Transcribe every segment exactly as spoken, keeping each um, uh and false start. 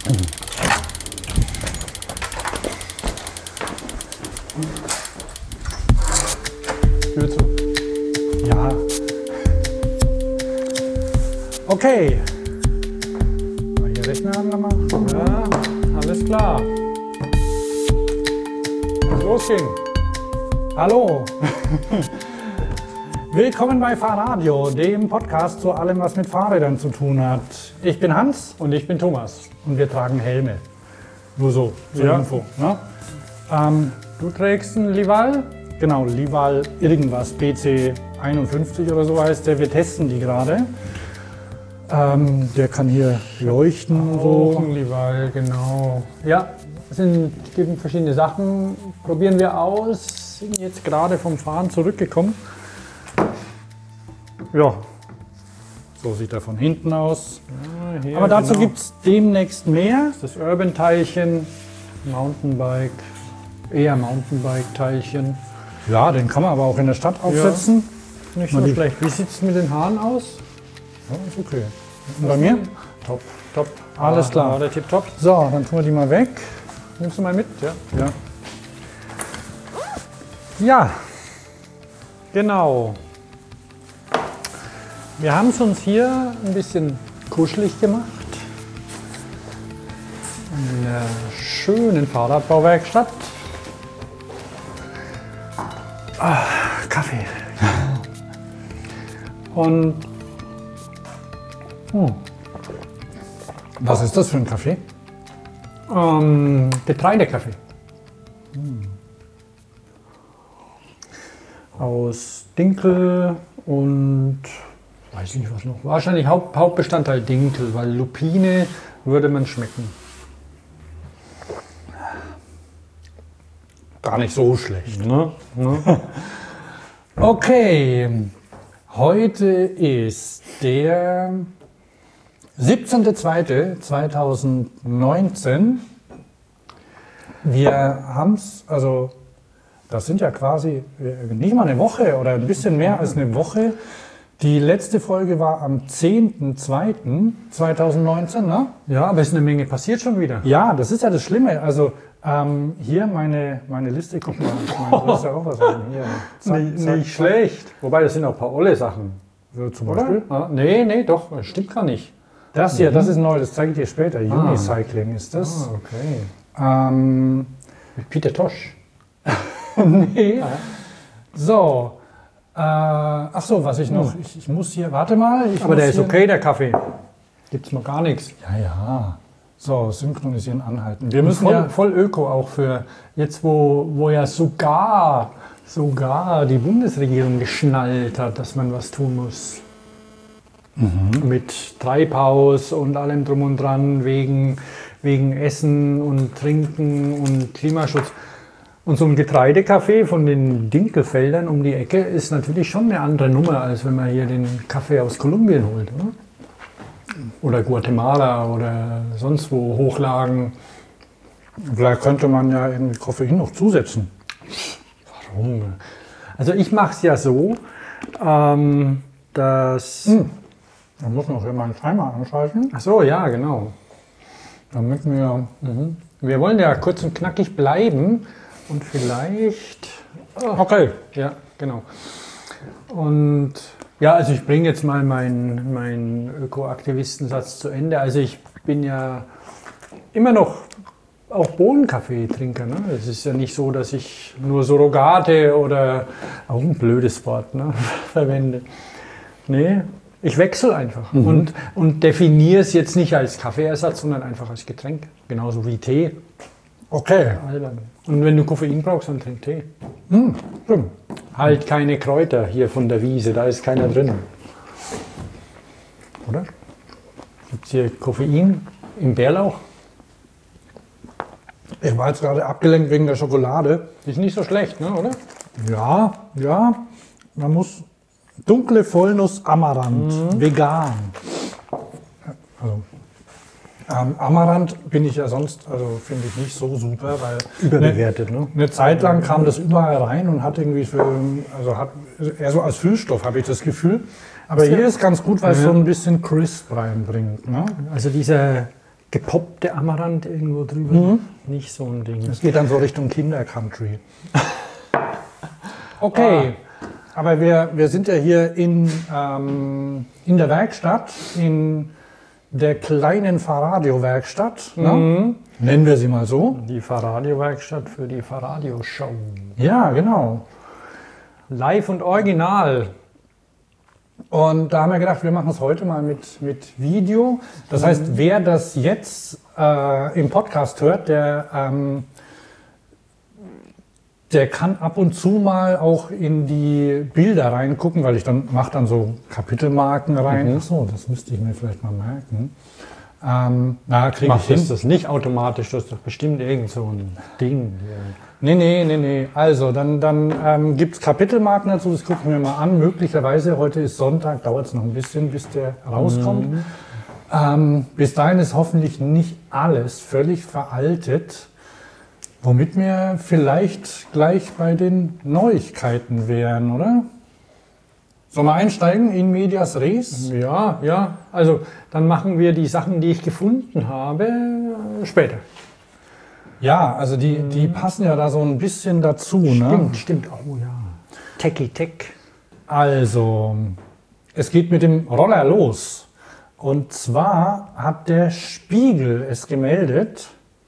Tür zu. Ja. Okay. Mal hier Rechner angemacht. Ja, alles klar. Was losging. Hallo. Willkommen bei Fahrradio, dem Podcast zu allem, was mit Fahrrädern zu tun hat. Ich bin Hans und ich bin Thomas und wir tragen Helme. Nur so, zur ja. Info. Ne? Ähm, du trägst einen Lival? Genau, Lival irgendwas, B C einundfünfzig oder so heißt der. Wir testen die gerade. Ähm, der kann hier leuchten und so. Ein Lival, genau. Ja, es sind, gibt verschiedene Sachen, probieren wir aus. Sind jetzt gerade vom Fahren zurückgekommen. Ja, so sieht er von hinten aus. Ja, hier, aber dazu genau. gibt es demnächst mehr. Das Urban-Teilchen, Mountainbike, eher Mountainbike-Teilchen. Ja, den kann man aber auch in der Stadt aufsetzen. Ja, nicht so die... schlecht. Wie sieht es mit den Haaren aus? Ja, ist okay. Und bei mir? Top, top. Alles klar. Ah, der Tipp top. So, dann tun wir die mal weg. Nimmst du mal mit? Ja. Ja. Ja, genau. Wir haben es uns hier ein bisschen kuschelig gemacht. In der schönen Fahrradbauwerkstatt. Ah, Kaffee. Und hm, Was ist das für ein Kaffee? ähm, Getreidekaffee. Hm. Aus Dinkel und weiß nicht was noch. Wahrscheinlich Haupt, Hauptbestandteil Dinkel, weil Lupine würde man schmecken. Gar nicht so schlecht. Ne? Ne? Okay, heute ist der siebzehnter zweiter zweitausendneunzehn. Wir haben es, also das sind ja quasi nicht mal eine Woche oder ein bisschen mehr als eine Woche. Die letzte Folge war am zehnter zweiter zweitausendneunzehn, ne? Ja, aber es ist eine Menge passiert schon wieder. Ja, das ist ja das Schlimme. Also ähm, hier meine, meine Liste, guck mal, ich meine, das ist ja auch was rein. Hier, zack, nicht, zack, nicht zack. schlecht. Wobei, das sind auch ein paar olle Sachen. So zum Oder? Beispiel. Ah, nee, nee, doch, das stimmt gar nicht. Das hier, das ist neu, das zeige ich dir später. Unicycling ist das. Ah, okay. Ähm, Mit Peter Tosh. nee. So. Äh, ach so, was ich noch. Ich, ich muss hier, warte mal. Ich Aber muss der ist hier, okay, der Kaffee. Gibt's noch gar nichts. Ja, ja. So, synchronisieren, anhalten. Wir müssen Voll, ja. voll Öko auch für jetzt, wo, wo ja sogar, sogar die Bundesregierung geschnallt hat, dass man was tun muss. Mhm. Mit Treibhaus und allem drum und dran, wegen, wegen Essen und Trinken und Klimaschutz. Und so ein Getreidekaffee von den Dinkelfeldern um die Ecke ist natürlich schon eine andere Nummer, als wenn man hier den Kaffee aus Kolumbien holt. Oder, oder Guatemala oder sonst wo Hochlagen. Vielleicht könnte man ja irgendwie Koffein noch zusetzen. Warum? Also ich mache es ja so, ähm, dass... Hm. Man muss noch hier mal einen Timer anschalten. Ach so, ja, genau. Damit wir... Mhm. Wir wollen ja kurz und knackig bleiben und vielleicht... Oh. Okay. Ja, genau. Und ja, also ich bringe jetzt mal meinen mein Öko-Aktivistensatz zu Ende. Also ich bin ja immer noch auch Bohnenkaffee-Trinker. Ne? Es ist ja nicht so, dass ich nur Surrogate oder, auch ein blödes Wort, ne, verwende. Nee, ich wechsle einfach mhm. und, und definiere es jetzt nicht als Kaffeeersatz, sondern einfach als Getränk. Genauso wie Tee. Okay. Und wenn du Koffein brauchst, dann trink Tee. Hm, stimmt. Halt keine Kräuter hier von der Wiese, da ist keiner drin. Oder? Gibt es hier Koffein im Bärlauch? Ich war jetzt gerade abgelenkt wegen der Schokolade. Ist nicht so schlecht, ne, oder? Ja, ja. Man muss dunkle Vollnuss Amaranth, mhm. vegan. Also, ähm, Amaranth bin ich ja sonst, also finde ich nicht so super, weil überbewertet, eine, ne? Eine Zeit lang kam das überall rein und hat irgendwie für, also hat eher so als Füllstoff habe ich das Gefühl. Aber hier ist ganz gut, weil es so ein bisschen Crisp reinbringt. Ne? Also dieser gepoppte Amaranth irgendwo drüber. Mhm. Nicht so ein Ding. Es geht dann so Richtung Kinder-Country. Okay, ah. aber wir, wir sind ja hier in, ähm, in der Werkstatt, in der kleinen Fahrradio-Werkstatt. Mhm. Ne? Nennen wir sie mal so. Die Fahrradio-Werkstatt für die Fahrradio-Show. Ja, genau. Live und original. Und da haben wir gedacht, wir machen es heute mal mit, mit Video. Das heißt, wer das jetzt äh, im Podcast hört, der, ähm, der kann ab und zu mal auch in die Bilder reingucken, weil ich dann mache dann so Kapitelmarken rein. Mhm. Ach so, das müsste ich mir vielleicht mal merken. Ähm, na, kriege ich hin. Machst das nicht automatisch, das ist doch bestimmt irgend so ein Ding. Ja. Nee, nee, nee, nee. Also, dann, dann ähm, gibt es Kapitelmarken dazu, das gucken wir mal an. Möglicherweise, heute ist Sonntag, dauert es noch ein bisschen, bis der rauskommt. Mhm. Ähm, bis dahin ist hoffentlich nicht alles völlig veraltet, womit wir vielleicht gleich bei den Neuigkeiten wären, oder? Sollen wir einsteigen in medias res? Ja, ja. Also, dann machen wir die Sachen, die ich gefunden habe, später. Ja, also die, die passen ja da so ein bisschen dazu. Stimmt, ne? stimmt. Oh ja. Techie Tech. Also, es geht mit dem Roller los. Und zwar hat der Spiegel es gemeldet.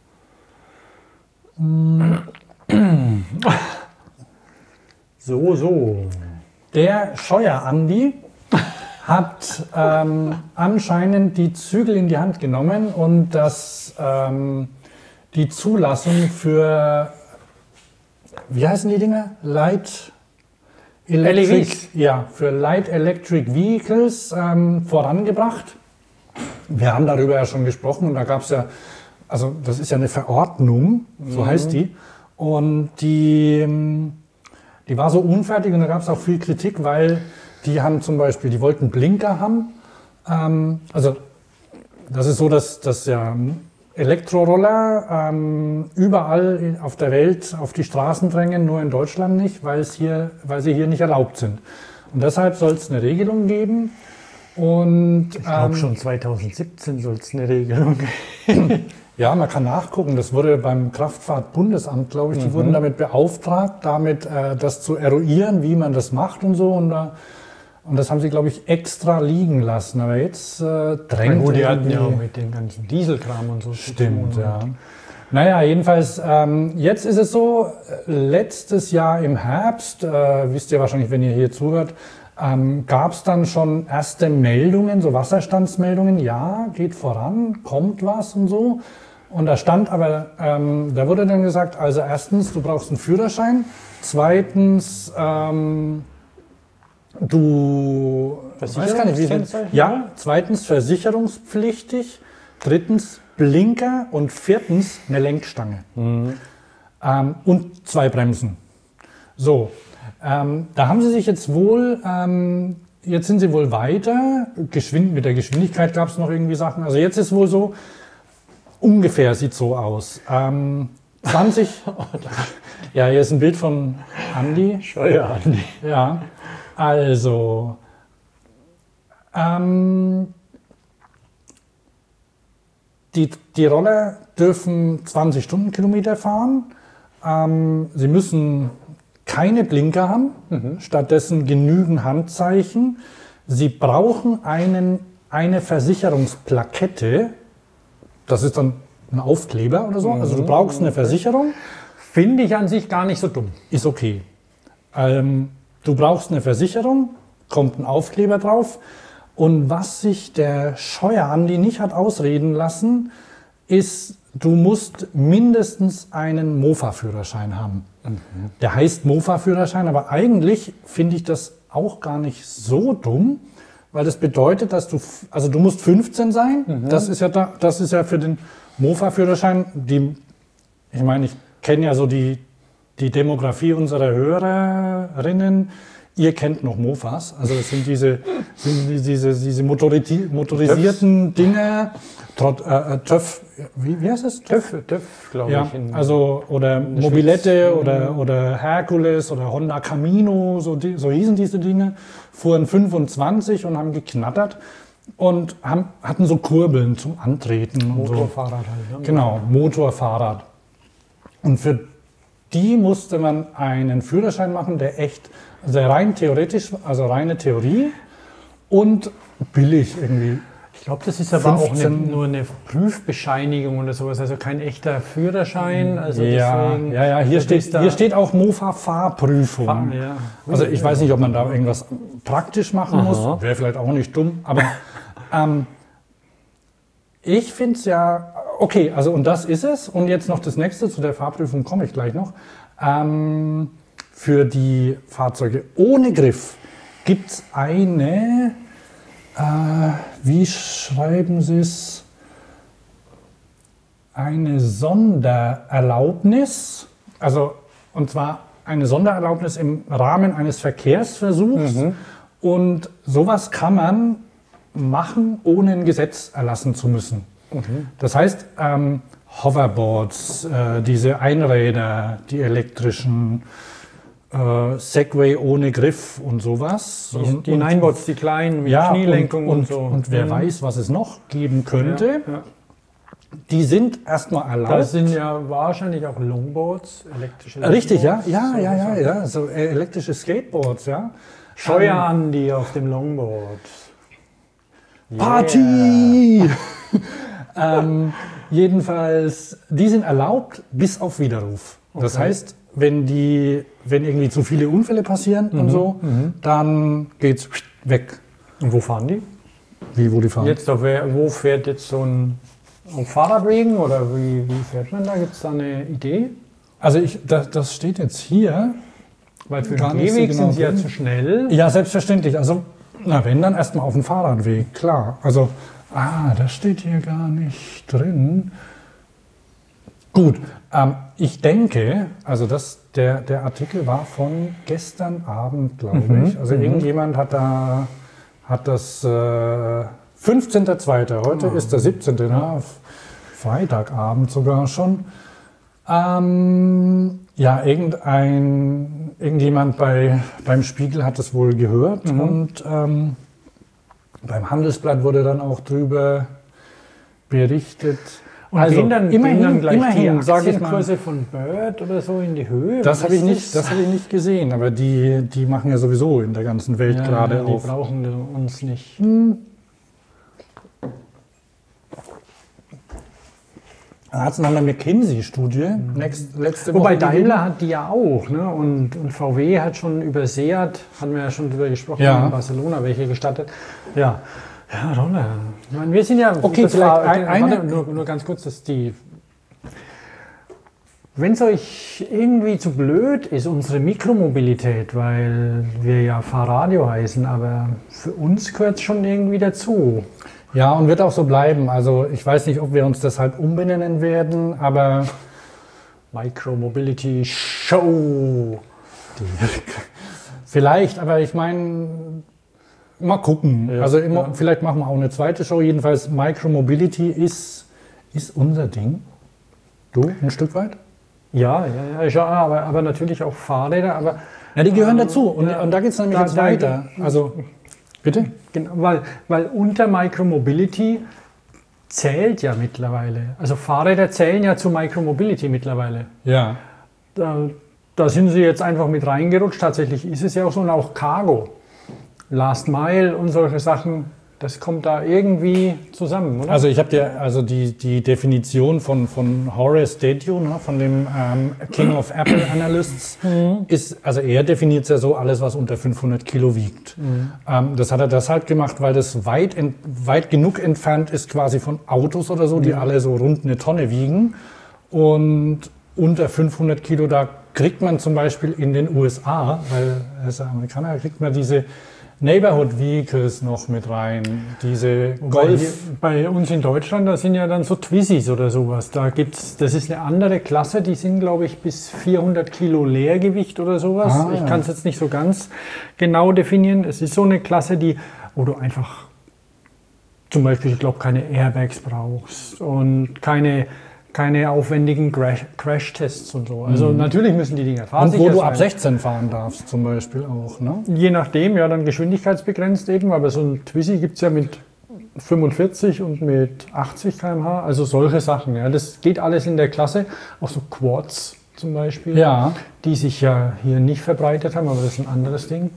So, so. Der Scheuer-Andi hat ähm, anscheinend die Zügel in die Hand genommen und das... Ähm, die Zulassung für, wie heißen die Dinger? Light Electric, ja, für Light Electric Vehicles ähm, vorangebracht. Wir haben darüber ja schon gesprochen und da gab es ja, also das ist ja eine Verordnung, so mhm. heißt die. Und die, die war so unfertig und da gab es auch viel Kritik, weil die haben zum Beispiel, die wollten Blinker haben. Ähm, also das ist so, dass das ja Elektroroller ähm, überall auf der Welt auf die Straßen drängen, nur in Deutschland nicht, weil, es hier, weil sie hier nicht erlaubt sind. Und deshalb soll es eine Regelung geben. Und, ich glaube ähm, schon zweitausendsiebzehn soll es eine Regelung geben. Ja, man kann nachgucken. Das wurde beim Kraftfahrtbundesamt, glaube ich, die mhm. wurden damit beauftragt, damit äh, das zu eruieren, wie man das macht und so. Und da Und das haben sie, glaube ich, extra liegen lassen. Aber jetzt äh, drängt gut, die hatten ja auch mit dem ganzen Dieselkram und so. Stimmt, ja. Naja, jedenfalls, ähm, jetzt ist es so, letztes Jahr im Herbst, äh, wisst ihr wahrscheinlich, wenn ihr hier zuhört, ähm, gab es dann schon erste Meldungen, so Wasserstandsmeldungen, ja, geht voran, kommt was und so. Und da stand aber, ähm, da wurde dann gesagt, also erstens, du brauchst einen Führerschein, zweitens, ähm, Du weißt gar nicht, wie es ja, zweitens versicherungspflichtig, drittens Blinker und viertens eine Lenkstange. Mhm. Ähm, und zwei Bremsen. So, ähm, da haben sie sich jetzt wohl, ähm, jetzt sind sie wohl weiter, Geschwind, mit der Geschwindigkeit gab es noch irgendwie Sachen, also jetzt ist wohl so, ungefähr sieht so aus. Ähm, zwanzig, ja, hier ist ein Bild von Andi. Scheuer Andi. Ja. Also, ähm, die, die Roller dürfen zwanzig Stundenkilometer fahren. Ähm, sie müssen keine Blinker haben, mhm. stattdessen genügend Handzeichen. Sie brauchen einen, eine Versicherungsplakette. Das ist dann ein Aufkleber oder so. Mhm. Also du brauchst eine Versicherung. Finde ich an sich gar nicht so dumm. Ist okay. Ähm, Du brauchst eine Versicherung, kommt ein Aufkleber drauf. Und was sich der Scheuer-Andi nicht hat ausreden lassen, ist, du musst mindestens einen Mofa-Führerschein haben. Mhm. Der heißt Mofa-Führerschein, aber eigentlich finde ich das auch gar nicht so dumm, weil das bedeutet, dass du, also du musst fünfzehn sein. Mhm. Das ist ja da, das ist ja für den Mofa-Führerschein, die, ich meine, ich kenne ja so die Die Demografie unserer Hörerinnen, ihr kennt noch Mofas, also das sind diese, sind diese, diese motorisi- motorisierten Töpf. Dinge, Trot, äh, TÜV, wie, wie heißt das? TÜV, TÜV, glaube ja, ich. Also, oder Mobilette oder, oder Hercules oder Honda Camino, so, die, so hießen diese Dinge, fuhren fünfundzwanzig und haben geknattert. und haben, hatten so Kurbeln zum Antreten. Und Motorfahrrad halt. Ne? Genau, Motorfahrrad. Und für die musste man einen Führerschein machen, der echt, also rein theoretisch, also reine Theorie und billig irgendwie. Ich glaube, das ist aber fünfzehn auch eine, nur eine Prüfbescheinigung oder sowas, also kein echter Führerschein. Also ja, deswegen, ja, ja, hier steht, da hier steht auch Mofa-Fahrprüfung. Fahr, ja. Also ich weiß nicht, ob man da irgendwas praktisch machen Aha. muss, wäre vielleicht auch nicht dumm, aber ähm, ich finde es ja, okay, also und das ist es. Und jetzt noch das nächste, zu der Fahrprüfung komme ich gleich noch. Ähm, für die Fahrzeuge ohne Griff gibt es eine, äh, wie schreiben Sie es, eine Sondererlaubnis, also und zwar eine Sondererlaubnis im Rahmen eines Verkehrsversuchs. Mhm. Und sowas kann man machen, ohne ein Gesetz erlassen zu müssen. Mhm. Das heißt, ähm, Hoverboards, äh, diese Einräder, die elektrischen, äh, Segway ohne Griff und sowas. Die, und, die Ninebots, die kleinen mit ja, Knielenkung und, und, so. Und wer Mhm. weiß, was es noch geben könnte. Ja, ja. Die sind erstmal erlaubt. Das sind ja wahrscheinlich auch Longboards, elektrische Richtig, ja, Longboards. ja, So, ja, ja, so. ja, so äh, elektrische Skateboards, ja. Scheuer an die auf dem Longboard. Party! ähm, jedenfalls, die sind erlaubt bis auf Widerruf. Das Okay. heißt, wenn die, wenn irgendwie zu viele Unfälle passieren und so, dann geht's weg. Und wo fahren die? Wie, wo die fahren? Jetzt auf, wer- wo fährt jetzt so ein auf Fahrradwegen oder wie, wie fährt man da? Gibt es da eine Idee? Also ich, das, das steht jetzt hier. Weil für Gar den nicht so Gehweg genau sind sie ja drin. zu schnell. Ja, selbstverständlich. Also, na, wenn, dann erstmal auf dem Fahrradweg, klar. Also, ah, das steht hier gar nicht drin. Gut, ähm, ich denke, also das, der, der Artikel war von gestern Abend, glaube Mhm, ich. Also mhm. irgendjemand hat da, hat das äh, fünfzehnter zweiter Heute ist der siebzehnte Na, Freitagabend sogar schon. Ähm, ja, irgendein, irgendjemand bei, beim Spiegel hat es wohl gehört Mhm. und ähm, beim Handelsblatt wurde dann auch drüber berichtet. Und gehen dann, immerhin, gehen dann gleich immerhin, die sag ich mal, Aktienkurse von Bird oder so in die Höhe? das Was habe ich, ist nicht- das hab ich nicht gesehen, aber die, die machen ja sowieso in der ganzen Welt Ja, gerade ja, die auf. brauchen uns nicht. Da hat es noch eine McKinsey-Studie nächst- letzte Woche Wobei gegeben. Daimler hat die ja auch, ne? und, und V W hat schon über Seat, hatten wir ja schon drüber gesprochen, Ja. in Barcelona welche gestattet. Ja, ja, Rolle. Ich meine, wir sind ja, Okay, das vielleicht war, ein- eine- warte, nur, nur ganz kurz, dass die, wenn es euch irgendwie zu blöd ist, unsere Mikromobilität, weil wir ja Fahrradio heißen, aber für uns gehört es schon irgendwie dazu. Ja, und wird auch so bleiben. Also ich weiß nicht, ob wir uns deshalb umbenennen werden, aber Micromobility Show. vielleicht, aber ich meine, mal gucken. Ja, also immer, ja. vielleicht machen wir auch eine zweite Show. Jedenfalls Micromobility ist, ist unser Ding. Du, ein Stück weit? Ja, ja, ja, ja, aber, aber natürlich auch Fahrräder, aber Ja, die gehören Ähm, dazu. Und, ja. und da geht es nämlich Da- jetzt da- weiter. Also, bitte? genau, weil, weil unter Micromobility zählt ja mittlerweile, also Fahrräder zählen ja zu Micromobility mittlerweile. Ja. Da, da sind sie jetzt einfach mit reingerutscht, tatsächlich ist es ja auch so, und auch Cargo, Last Mile und solche Sachen, das kommt da irgendwie zusammen, oder? Also ich habe dir also die, die Definition von, von Horace Dediu, ne, von dem ähm, King of Apple Analysts, ist, also er definiert es ja so, alles was unter fünfhundert Kilo wiegt. Ähm, das hat er deshalb gemacht, weil das weit, ent, weit genug entfernt ist quasi von Autos oder so, die alle so rund eine Tonne wiegen. Und unter fünfhundert Kilo, da kriegt man zum Beispiel in den U S A, weil er ist ja Amerikaner, da kriegt man diese Neighborhood Vehicles noch mit rein, diese Wobei Golf. hier bei uns in Deutschland, da sind ja dann so Twizzys oder sowas. Da gibt's, das ist eine andere Klasse, die sind, glaube ich, bis vierhundert Kilo Leergewicht oder sowas. Ah, ich ja. kann es jetzt nicht so ganz genau definieren. Es ist so eine Klasse, die, wo du einfach zum Beispiel, ich glaube, keine Airbags brauchst und keine, keine aufwendigen Crash- Crash-Tests und so. Also natürlich müssen die Dinger fahren. Und wo du ab sechzehn fahren darfst zum Beispiel auch, ne? Je nachdem, ja, dann geschwindigkeitsbegrenzt eben, aber so ein Twizy gibt es ja mit fünfundvierzig und mit achtzig Kilometer pro Stunde, also solche Sachen. Ja. Das geht alles in der Klasse, auch so Quads zum Beispiel, Ja. die sich ja hier nicht verbreitet haben, aber das ist ein anderes Ding.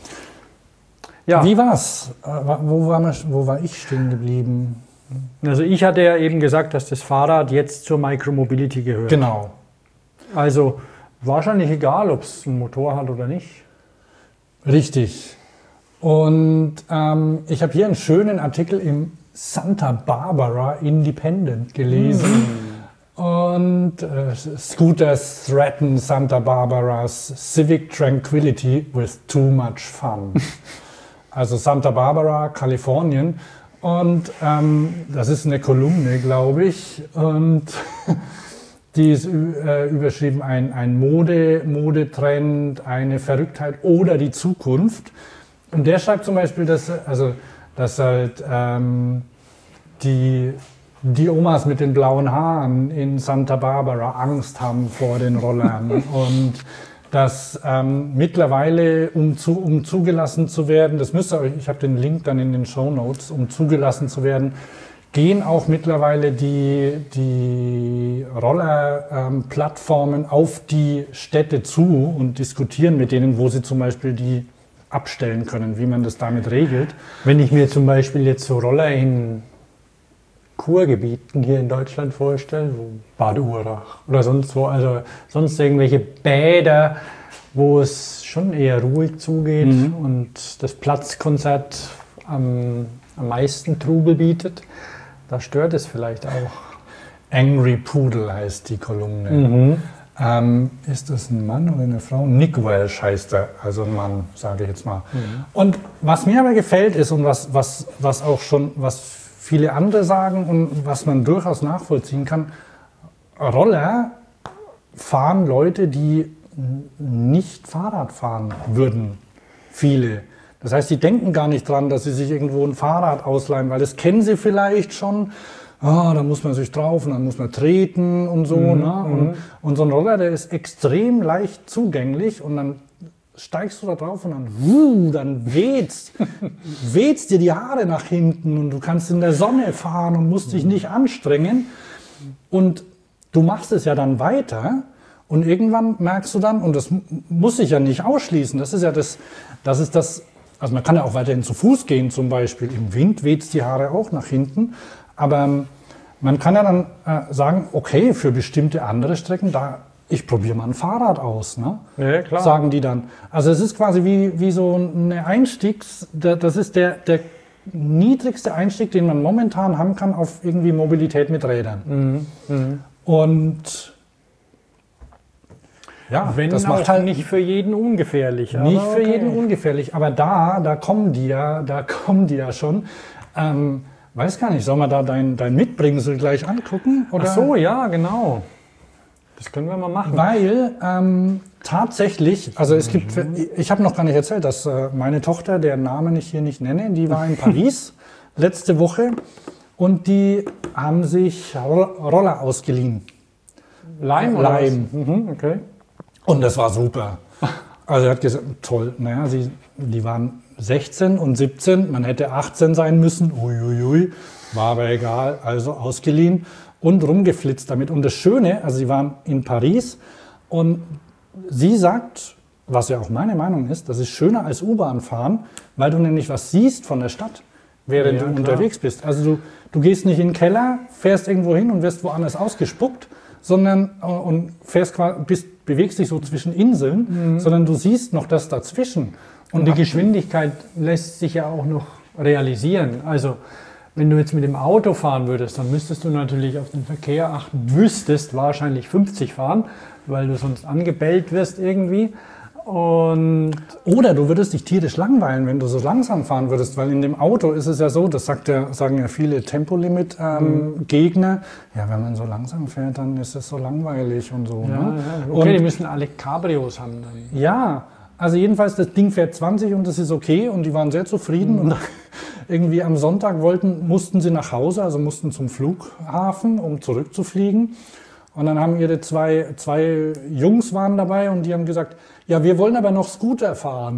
Ja. Wie war's? Äh, Wo war, man- wo war ich stehen geblieben? Also ich hatte ja eben gesagt, dass das Fahrrad jetzt zur Micromobility gehört. Genau. Also wahrscheinlich egal, ob es einen Motor hat oder nicht. Richtig. Und ähm, ich habe hier einen schönen Artikel im Santa Barbara Independent gelesen. Und äh, Scooters threaten Santa Barbara's civic tranquility with too much fun. Also Santa Barbara, Kalifornien. Und ähm, das ist eine Kolumne, glaube ich. Und die ist äh, überschrieben ein, ein Mode, Modetrend, eine Verrücktheit oder die Zukunft. Und der schreibt zum Beispiel, dass, also, dass halt ähm, die, die Omas mit den blauen Haaren in Santa Barbara Angst haben vor den Rollern. Und dass ähm, mittlerweile, um, zu, um zugelassen zu werden, das müsst ihr euch, ich habe den Link dann in den Shownotes, um zugelassen zu werden, gehen auch mittlerweile die, die Roller-Plattformen auf die Städte zu und diskutieren mit denen, wo sie zum Beispiel die abstellen können, wie man das damit regelt. Wenn ich mir zum Beispiel jetzt so Roller in Kurgebieten hier in Deutschland vorstelle, wo Bad Urach oder sonst wo, also sonst irgendwelche Bäder, wo es schon eher ruhig zugeht Mhm. und das Platzkonzert am, am meisten Trubel bietet, da stört es vielleicht auch. Angry Poodle heißt die Kolumne. Ähm, ist das ein Mann oder eine Frau? Nick Welsh heißt er, also ein Mann, sage ich jetzt mal. Und was mir aber gefällt ist und was, was, was auch schon, was viele andere sagen und was man durchaus nachvollziehen kann, Roller fahren Leute, die n- nicht Fahrrad fahren würden. Viele. Das heißt, die denken gar nicht dran, dass sie sich irgendwo ein Fahrrad ausleihen, weil das kennen sie vielleicht schon. Ah, da muss man sich drauf und dann muss man treten und so. Ne? Und, und so ein Roller, der ist extrem leicht zugänglich und dann steigst du da drauf und dann, wuh, dann weht's, weht's dir die Haare nach hinten und du kannst in der Sonne fahren und musst dich nicht anstrengen. Und du machst es ja dann weiter und irgendwann merkst du dann, und das m- muss sich ja nicht ausschließen, das ist ja das, das ist das, also man kann ja auch weiterhin zu Fuß gehen zum Beispiel, im Wind weht's die Haare auch nach hinten, aber ähm, man kann ja dann äh, sagen, okay, für bestimmte andere Strecken, da ich probiere mal ein Fahrrad aus, ne? Ja, klar. Sagen die dann. Also es ist quasi wie, wie so eine Einstiegs, da- das ist der, der niedrigste Einstieg, den man momentan haben kann auf irgendwie Mobilität mit Rädern. Und ja, Wenn das auch macht halt nicht für jeden ungefährlich. nicht aber für okay. jeden ungefährlich, aber da, da kommen die ja, da kommen die ja schon. Ähm, weiß gar nicht, soll man da dein, dein Mitbringsel gleich angucken? Oder? Ach so, ja, genau. Das können wir mal machen. Weil ähm, tatsächlich, also es gibt, ich habe noch gar nicht erzählt, dass äh, meine Tochter, deren Namen ich hier nicht nenne, die war in Paris letzte Woche und die haben sich Ro- Roller ausgeliehen. Leim oder Leim. was? Mhm, okay. Und das war super. Also er hat gesagt, toll, naja, sie, die waren sechzehn und siebzehn, man hätte achtzehn sein müssen, uiuiui, war aber egal, also ausgeliehen und rumgeflitzt damit. Und das Schöne, also sie waren in Paris und sie sagt, was ja auch meine Meinung ist, das ist schöner als U-Bahn fahren, weil du nämlich was siehst von der Stadt, während Ja, du klar. unterwegs bist. Also du, du gehst nicht in den Keller, fährst irgendwo hin und wirst woanders ausgespuckt, sondern äh, und fährst quasi, bist, bewegst dich so zwischen Inseln, sondern du siehst noch das dazwischen. Und die Geschwindigkeit lässt sich ja auch noch realisieren. Also wenn du jetzt mit dem Auto fahren würdest, dann müsstest du natürlich auf den Verkehr achten, müsstest wahrscheinlich fünfzig fahren, weil du sonst angebellt wirst irgendwie. Und Oder du würdest dich tierisch langweilen, wenn du so langsam fahren würdest, weil in dem Auto ist es ja so, das sagt ja, sagen ja viele Tempolimit-Gegner, ja, wenn man so langsam fährt, dann ist es so langweilig und so. ja, ne? ja, okay, die Und, müssen alle Cabrios haben dann. ja, also jedenfalls, das Ding fährt zwanzig und das ist okay und die waren sehr zufrieden und irgendwie am Sonntag wollten, mussten sie nach Hause, also mussten zum Flughafen, um zurückzufliegen. Und dann haben ihre zwei, zwei Jungs waren dabei und die haben gesagt, ja, wir wollen aber noch Scooter fahren.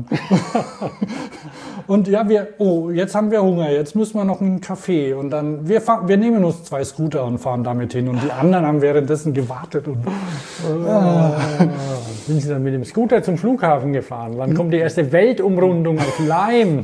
Und ja, wir, oh, jetzt haben wir Hunger, jetzt müssen wir noch einen Kaffee. Und dann, wir, fahren, wir nehmen uns zwei Scooter und fahren damit hin. Und die anderen haben währenddessen gewartet. Und, ah. Sind sie dann mit dem Scooter zum Flughafen gefahren? Wann kommt die erste Weltumrundung auf Leim?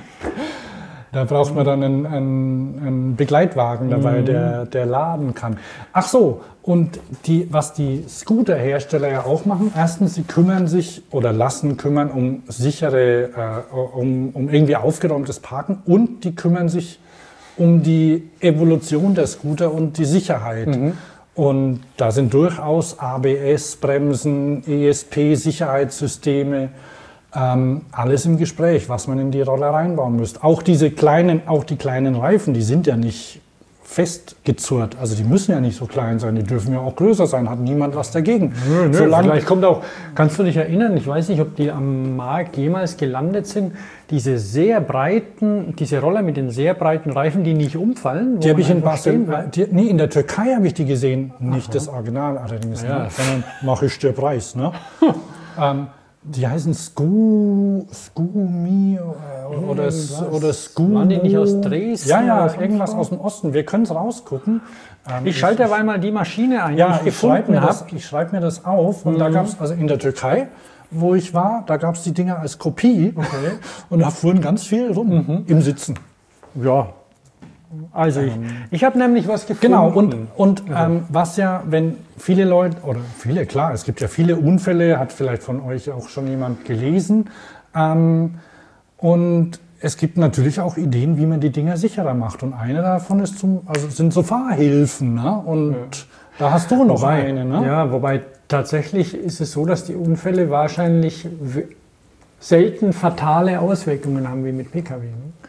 Da braucht man dann einen, einen, einen Begleitwagen dabei, mhm. der, der laden kann. Ach so, und die, was die Scooterhersteller ja auch machen, erstens, sie kümmern sich oder lassen kümmern um sichere, äh, um, um irgendwie aufgeräumtes Parken und die kümmern sich um die Evolution der Scooter und die Sicherheit. Mhm. Und da sind durchaus A B S-Bremsen, E S P-Sicherheitssysteme, Ähm, alles im Gespräch, was man in die Roller reinbauen müsste. Auch diese kleinen, auch die kleinen Reifen, die sind ja nicht festgezurrt. Also die müssen ja nicht so klein sein, die dürfen ja auch größer sein. Hat niemand was dagegen. Nö, nö, Solange vielleicht kommt auch, kannst du dich erinnern, ich weiß nicht, ob die am Markt jemals gelandet sind, diese sehr breiten, diese Roller mit den sehr breiten Reifen, die nicht umfallen. Die habe ich in Barcelona, die, nee, in der Türkei habe ich die gesehen. Nicht Aha. das Original allerdings, ja. ne, sondern mache ich der Preis. Ne? ähm, Die heißen Sku, Skumi oder, oder Sku. Waren die nicht aus Dresden? Ja, ja, irgendwas aus dem Osten. Wir können es rausgucken. Ähm, ich schalte derweil mal die Maschine ein, ja, die ich, ich schreibe mir, das, schreib mir das auf. Und mhm. da gab es, also in der Türkei, wo ich war, da gab es die Dinger als Kopie. Okay. Und da fuhren ganz viel rum mhm. im Sitzen. Ja. Also ich, ich habe nämlich was gefunden. Genau, und, und ähm, was ja, wenn viele Leute, oder viele, klar, es gibt ja viele Unfälle, hat vielleicht von euch auch schon jemand gelesen. Ähm, und es gibt natürlich auch Ideen, wie man die Dinger sicherer macht. Und eine davon ist zum, also sind so Fahrhilfen. Ne? Und ja. da hast du noch wobei, eine. Ne? Ja, wobei tatsächlich ist es so, dass die Unfälle wahrscheinlich selten fatale Auswirkungen haben wie mit P K W. Ne?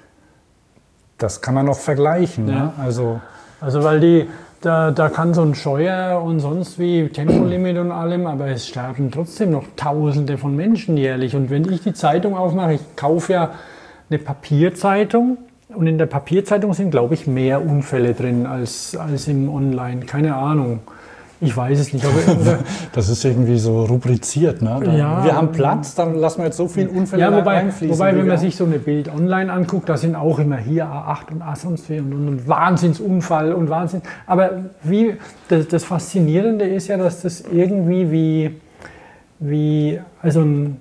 Das kann man noch vergleichen. Ja. Ne? Also, also weil die, da, da kann so ein Scheuer und sonst wie Tempolimit und allem, aber es sterben trotzdem noch Tausende von Menschen jährlich. Und wenn ich die Zeitung aufmache, ich kaufe ja eine Papierzeitung und in der Papierzeitung sind, glaube ich, mehr Unfälle drin als, als im Online. Keine Ahnung. Ich weiß es nicht. Aber das ist irgendwie so rubriziert. Ne? Da, ja, wir haben Platz, dann lassen wir jetzt so viele Unfälle ja, wobei, reinfließen. Wobei, wenn man sich so eine Bild online anguckt, da sind auch immer hier A acht und A sonst wie und, und, und Wahnsinnsunfall und Wahnsinn. Aber wie, das, das Faszinierende ist ja, dass das irgendwie wie, wie also ein,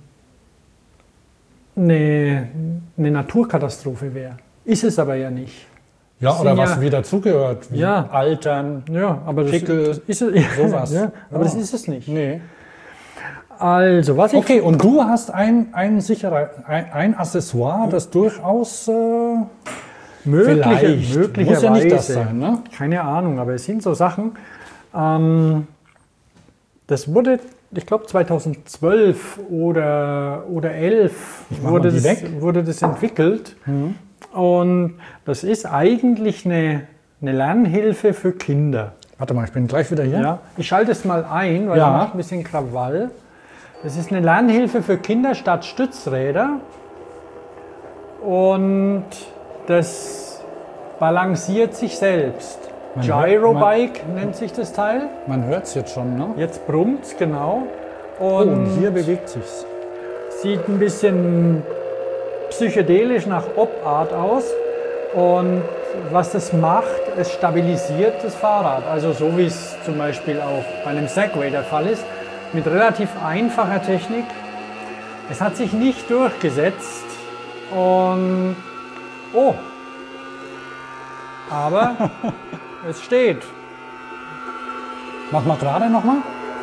eine, eine Naturkatastrophe wäre. Ist es aber ja nicht. Ja, oder was ja, wie dazugehört, wie ja, Altern, ja, aber das Pickel, ist es, sowas. Ja, aber ja. das ist es nicht. Nee. Also, was ich... Okay, und du hast ein, ein, sicherer, ein, ein Accessoire, das durchaus äh, mögliche, vielleicht, möglicherweise, muss ja nicht das sein, ne? Keine Ahnung, aber es sind so Sachen, ähm, das wurde, ich glaube zweitausendzwölf oder, oder elf wurde das, wurde das entwickelt. Mhm. Und das ist eigentlich eine, eine Lernhilfe für Kinder. Warte mal, ich bin gleich wieder hier. Ja, ich schalte es mal ein, weil ja. es macht ein bisschen Krawall. Das ist eine Lernhilfe für Kinder statt Stützräder. Und das balanciert sich selbst. Man Gyrobike hört, man, nennt sich das Teil. Man hört es jetzt schon, ne? Jetzt brummt es, genau. Und, oh, und hier bewegt sich's. Sieht ein bisschen psychedelisch nach Op-Art aus. Und was das macht, es stabilisiert das Fahrrad. Also so wie es zum Beispiel auch bei einem Segway der Fall ist. Mit relativ einfacher Technik. Es hat sich nicht durchgesetzt. Und oh! Aber es steht. Mach mal gerade nochmal.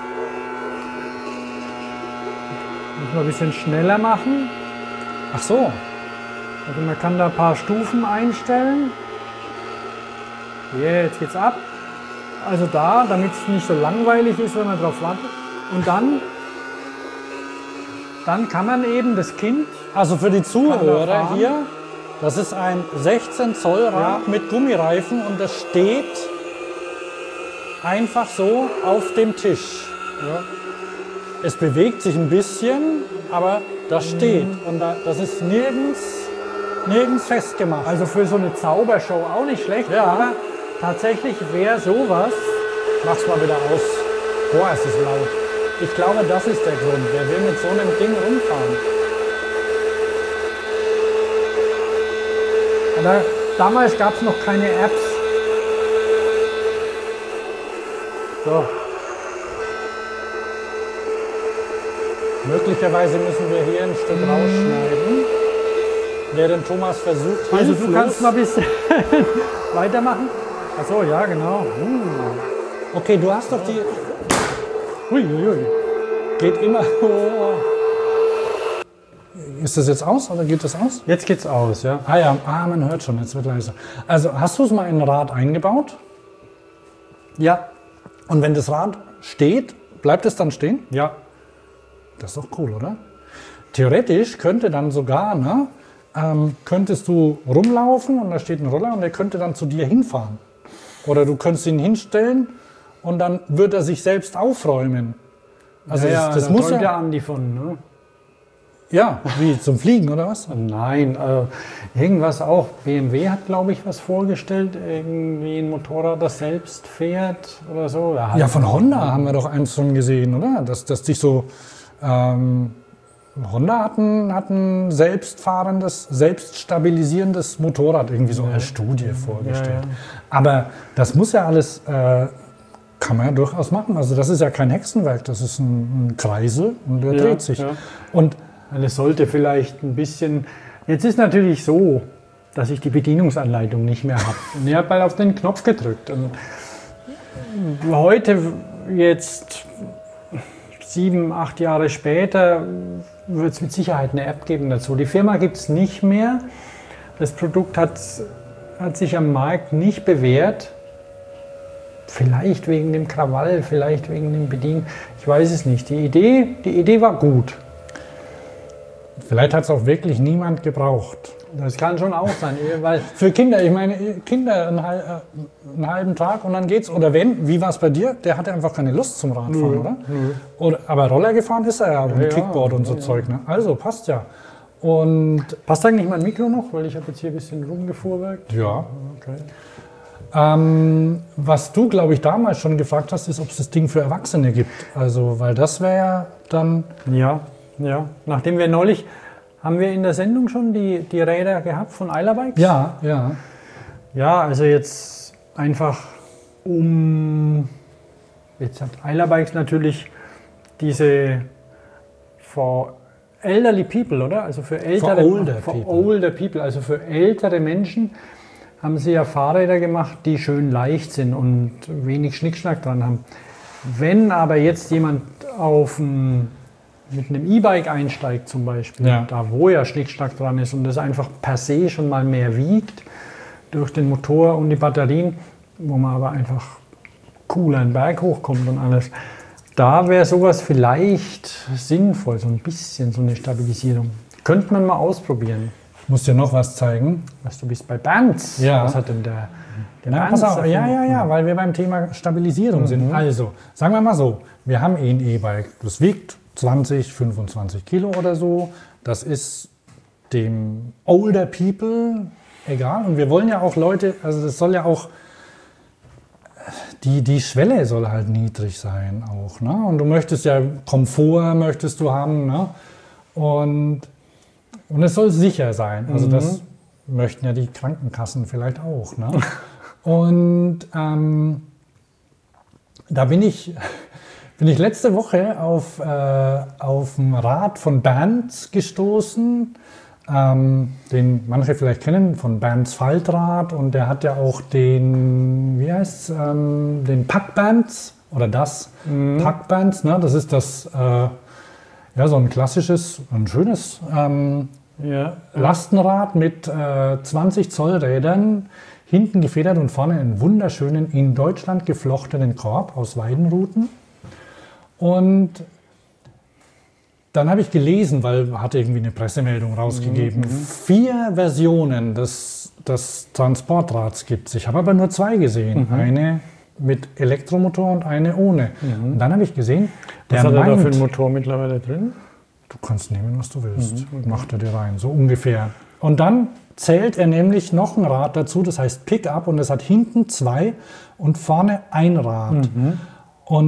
Muss man ein bisschen schneller machen. Ach so. Also man kann da ein paar Stufen einstellen. Hier, jetzt geht's ab. Also da, damit es nicht so langweilig ist, wenn man drauf wartet. Und dann, dann kann man eben das Kind... Also für die Zuhörer hier, das ist ein sechzehn Zoll Rad ja. mit Gummireifen und das steht einfach so auf dem Tisch. Ja. Es bewegt sich ein bisschen, aber das steht. Mhm. Und da, das ist nirgends, nirgends festgemacht. Also für so eine Zaubershow auch nicht schlecht, ja. aber tatsächlich wäre sowas... Mach's mal wieder aus. Boah, es ist laut. Ich glaube, das ist der Grund. Wer will mit so einem Ding rumfahren? Aber damals gab es noch keine Apps. So. Möglicherweise müssen wir hier ein Stück rausschneiden, während Thomas versucht. Also du kannst mal ein bisschen weitermachen. Achso, ja, genau. Uh. Okay, du hast doch die... Uiuiui. Geht immer... Oh. Ist das jetzt aus oder geht das aus? Jetzt geht's aus, ja. Ah ja, ah, man hört schon, jetzt wird leiser. Also hast du es mal in ein Rad eingebaut? Ja. Und wenn das Rad steht, bleibt es dann stehen? Ja. Das ist doch cool, oder? Theoretisch könnte dann sogar, ne, ähm, könntest du rumlaufen und da steht ein Roller und der könnte dann zu dir hinfahren. Oder du könntest ihn hinstellen und dann würde er sich selbst aufräumen. Also ja, das, das da muss ja... der Andi von, ne? Ja, wie zum Fliegen oder was? Nein, äh, irgendwas auch. B M W hat, glaube ich, was vorgestellt. Irgendwie ein Motorrad, das selbst fährt oder so. Ja, Ja, von Honda haben wir doch eins schon gesehen, oder? Dass, dass dich so... Ähm, Honda hat ein, hat ein selbstfahrendes, selbststabilisierendes Motorrad irgendwie so als Studie vorgestellt. Ja, ja. Aber das muss ja alles, äh, kann man ja durchaus machen. Also das ist ja kein Hexenwerk, das ist ein, ein Kreisel und der Ja, dreht sich. ja. Und Es sollte vielleicht ein bisschen... Jetzt ist natürlich so, dass ich die Bedienungsanleitung nicht mehr habe. Und ich habe mal auf den Knopf gedrückt. Und heute, jetzt sieben, acht Jahre später, wird es mit Sicherheit eine App geben dazu. Die Firma gibt es nicht mehr. Das Produkt hat, hat sich am Markt nicht bewährt. Vielleicht wegen dem Krawall, vielleicht wegen dem Bedienen. Ich weiß es nicht. Die Idee, die Idee war gut. vielleicht hat es auch wirklich niemand gebraucht. Das kann schon auch sein, weil Für Kinder, ich meine, Kinder einen, hal- äh, einen halben Tag und dann geht's. Oder wenn, wie war es bei dir? Der hatte einfach keine Lust zum Radfahren, Nö, oder? nö. oder? Aber Roller gefahren ist er ja, und ja, Kickboard und so ja, ja. Zeug. Ne? Also, passt ja. Und passt eigentlich mein Mikro noch, weil ich habe jetzt hier ein bisschen rumgefuhrwerkt. ja, Okay. ähm, was du, glaube ich, damals schon gefragt hast, ist, ob es das Ding für Erwachsene gibt. Also, weil das wäre ja dann... Ja, ja. Nachdem wir neulich, haben wir in der Sendung schon die, die Räder gehabt von Eiler Bikes? Ja, ja. Ja, also jetzt einfach um, jetzt hat Eiler Bikes natürlich diese for elderly people, oder? Also für ältere, For older for people. older people, also für ältere Menschen haben sie ja Fahrräder gemacht, die schön leicht sind und wenig Schnickschnack dran haben. Wenn aber jetzt jemand auf ein, mit einem E-Bike einsteigt zum Beispiel, Ja. da wo ja Schnickschnack dran ist und das einfach per se schon mal mehr wiegt durch den Motor und die Batterien, wo man aber einfach cool einen Berg hochkommt und alles, da wäre sowas vielleicht sinnvoll, so ein bisschen so eine Stabilisierung. Könnte man mal ausprobieren. Ich muss dir noch was zeigen. Was du bist bei Bands. Ja. Was hat denn der, der Na, Bands pass auf. davon? Ja, ja, ja, weil wir beim Thema Stabilisierung sind. Also, sagen wir mal so, wir haben eh ein E-Bike. Das wiegt zwanzig, fünfundzwanzig Kilo oder so. Das ist dem older people egal. Und wir wollen ja auch Leute, also das soll ja auch, die, die Schwelle soll halt niedrig sein auch. Ne? Und du möchtest ja Komfort, möchtest du haben. Ne? Und, und es soll sicher sein. Also das möchten ja die Krankenkassen vielleicht auch. Ne? Und ähm, da bin ich, bin ich letzte Woche auf, äh, auf ein Rad von Bands gestoßen, ähm, den manche vielleicht kennen, von Bands Faltrad. Und der hat ja auch den, wie heißt ähm, den Packbands oder das Packbands. Ne? Das ist das, äh, ja, so ein klassisches, ein schönes ähm, Ja. Lastenrad mit äh, zwanzig Zoll Rädern, hinten gefedert und vorne einen wunderschönen, in Deutschland geflochtenen Korb aus Weidenruten. Und dann habe ich gelesen, weil hatte irgendwie eine Pressemeldung rausgegeben, vier Versionen des, des Transportrads gibt es. Ich habe aber nur zwei gesehen. Eine mit Elektromotor und eine ohne. Und dann habe ich gesehen, Was der hat er da für einen meint, Motor mittlerweile drin? du kannst nehmen, was du willst. Macht er dir rein, so ungefähr. Und dann zählt er nämlich noch ein Rad dazu, das heißt Pickup, und das hat hinten zwei und vorne ein Rad. Und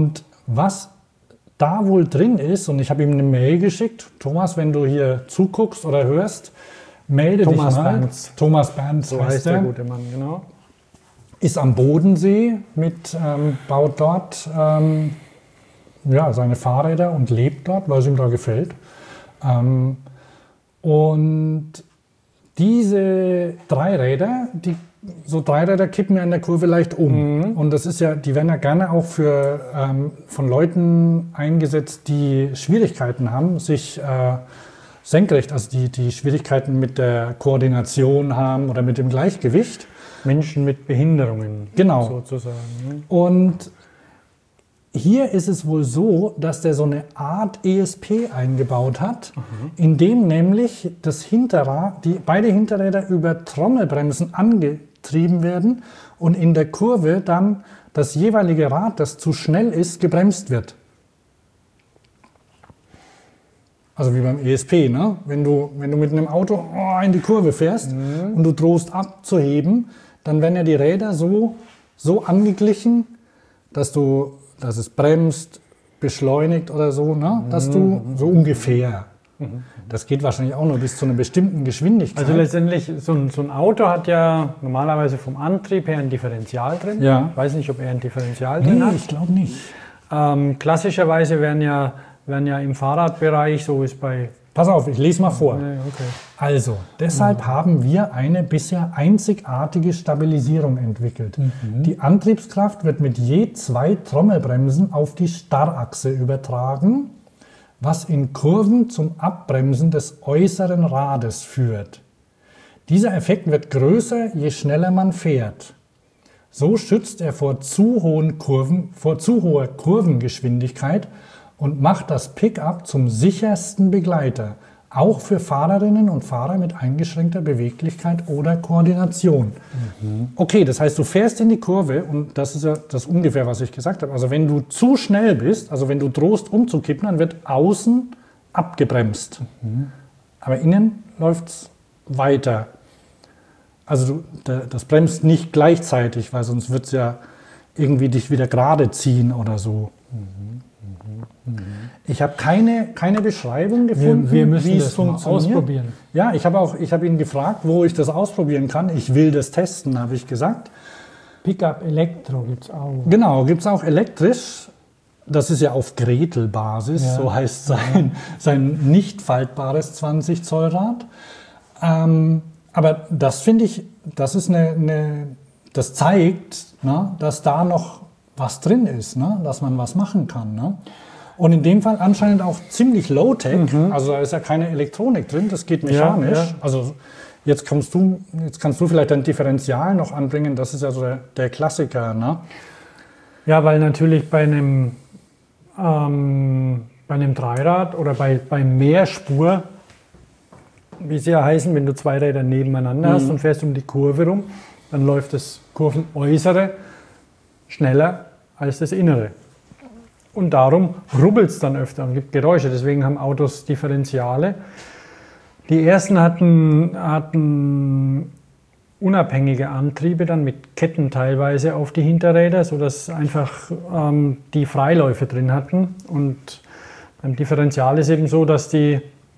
Was da wohl drin ist, und ich habe ihm eine Mail geschickt, Thomas, wenn du hier zuguckst oder hörst, melde Thomas dich mal. Berns. Thomas Berns, So heißt der gute Mann, genau. Ist am Bodensee, mit, ähm, baut dort ähm, ja, seine Fahrräder und lebt dort, weil es ihm da gefällt. Ähm, und diese Dreiräder, die, so Dreiräder kippen ja in der Kurve leicht um. Mhm. Und das ist ja, die werden ja gerne auch für, ähm, von Leuten eingesetzt, die Schwierigkeiten haben, sich äh, senkrecht, also die, die Schwierigkeiten mit der Koordination haben oder mit dem Gleichgewicht. Menschen mit Behinderungen, genau. sozusagen. Ne? Und hier ist es wohl so, dass der so eine Art E S P eingebaut hat, mhm. in dem nämlich das Hinterrad, die, beide Hinterräder über Trommelbremsen angetrieben werden und in der Kurve dann das jeweilige Rad, das zu schnell ist, gebremst wird. Also wie beim E S P, ne? Wenn du, wenn du mit einem Auto oh, in die Kurve fährst mhm. und du drohst abzuheben, dann werden ja die Räder so, so angeglichen, dass du, dass es bremst, beschleunigt oder so, ne? Dass du so ungefähr. Mhm. Das geht wahrscheinlich auch nur bis zu einer bestimmten Geschwindigkeit. Also letztendlich, so ein, so ein Auto hat ja normalerweise vom Antrieb her ein Differential drin. Ja. Ich weiß nicht, ob er ein Differential drin nee, hat. ich glaube nicht. Ähm, klassischerweise werden ja, werden ja im Fahrradbereich, so ist bei... Pass auf, ich lese mal vor. Nee, okay. Also, deshalb mhm. haben wir eine bisher einzigartige Stabilisierung entwickelt. Mhm. Die Antriebskraft wird mit je zwei Trommelbremsen auf die Starrachse übertragen, was in Kurven zum Abbremsen des äußeren Rades führt. Dieser Effekt wird größer, je schneller man fährt. So schützt er vor zu hohen Kurven, vor zu hoher Kurvengeschwindigkeit und macht das Pickup zum sichersten Begleiter, auch für Fahrerinnen und Fahrer mit eingeschränkter Beweglichkeit oder Koordination. Mhm. Okay, das heißt, du fährst in die Kurve und das ist ja das ungefähr, was ich gesagt habe. Also wenn du zu schnell bist, also wenn du drohst umzukippen, dann wird außen abgebremst. Mhm. Aber innen läuft es weiter. Also du, das bremst nicht gleichzeitig, weil sonst wird es ja irgendwie dich wieder gerade ziehen oder so. Mhm. Ich habe keine, keine Beschreibung gefunden, wir, wir müssen wie das es funktioniert. Ausprobieren. Ja, ich habe auch, ich habe ihn gefragt, wo ich das ausprobieren kann. Ich will das testen, habe ich gesagt. Pickup Elektro gibt es auch. Genau, gibt es auch elektrisch. Das ist ja auf Gretel-Basis, ja. So heißt sein, sein nicht faltbares zwanzig Zoll Rad. Ähm, aber das finde ich, das ist eine, eine das zeigt, ne, dass da noch was drin ist, ne, dass man was machen kann. Ne? Und in dem Fall anscheinend auch ziemlich Low-Tech, mhm. also da ist ja keine Elektronik drin, das geht mechanisch. Ja, ja. Also jetzt kommst du, jetzt kannst du vielleicht dein Differential noch anbringen, das ist ja so der, der Klassiker. Ne? Ja, weil natürlich bei einem, ähm, bei einem Dreirad oder bei, bei Mehrspur, wie sie ja heißen, wenn du zwei Räder nebeneinander mhm. hast und fährst um die Kurve rum, dann läuft das Kurvenäußere schneller als das Innere. Und darum rubbelt es dann öfter und gibt Geräusche. Deswegen haben Autos Differentiale. Die ersten hatten, hatten unabhängige Antriebe dann mit Ketten teilweise auf die Hinterräder, sodass einfach ähm, die Freiläufe drin hatten. Und beim Differential ist eben so, dass die,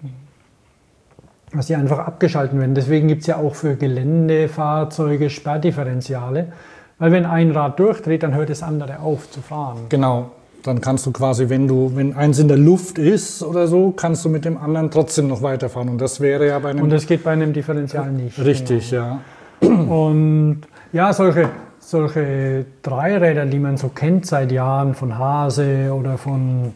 dass die einfach abgeschalten werden. Deswegen gibt es ja auch für Geländefahrzeuge Sperrdifferentiale. Weil wenn ein Rad durchdreht, dann hört das andere auf zu fahren. Genau. Dann kannst du quasi, wenn du, wenn eins in der Luft ist oder so, kannst du mit dem anderen trotzdem noch weiterfahren. Und das wäre ja bei einem... Und das geht bei einem Differential nicht. Richtig, genau. Ja. Und ja, solche, solche Dreiräder, die man so kennt seit Jahren von Hase oder von...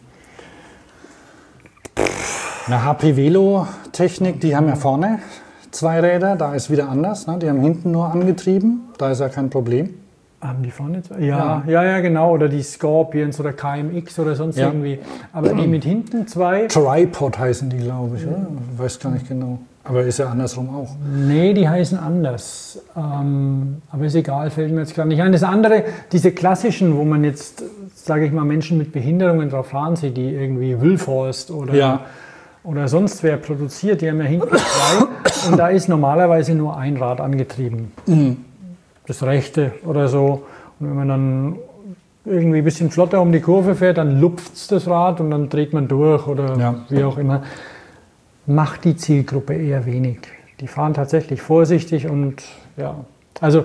Eine H P Velo-Technik, die haben ja vorne zwei Räder, da ist wieder anders. Ne? Die haben hinten nur angetrieben, da ist ja kein Problem. Haben die vorne zwei? Ja, ja, ja, genau. Oder die Scorpions oder K M X oder sonst ja. irgendwie. Aber die mit hinten zwei... Tripod heißen die, glaube ich. Oder? Ich weiß gar nicht genau. Aber ist ja andersrum auch. Nee, die heißen anders. Ähm, aber ist egal, fällt mir jetzt gerade nicht ein. Das andere, diese klassischen, wo man jetzt, sage ich mal, Menschen mit Behinderungen drauf fahren sieht, die irgendwie Wülforst oder... Ja. Oder sonst wer produziert, die haben ja hinten zwei und da ist normalerweise nur ein Rad angetrieben. Mhm. Das rechte oder so. Und wenn man dann irgendwie ein bisschen flotter um die Kurve fährt, dann lupft das Rad und dann dreht man durch oder Ja. wie auch immer. Macht die Zielgruppe eher wenig. Die fahren tatsächlich vorsichtig und ja, also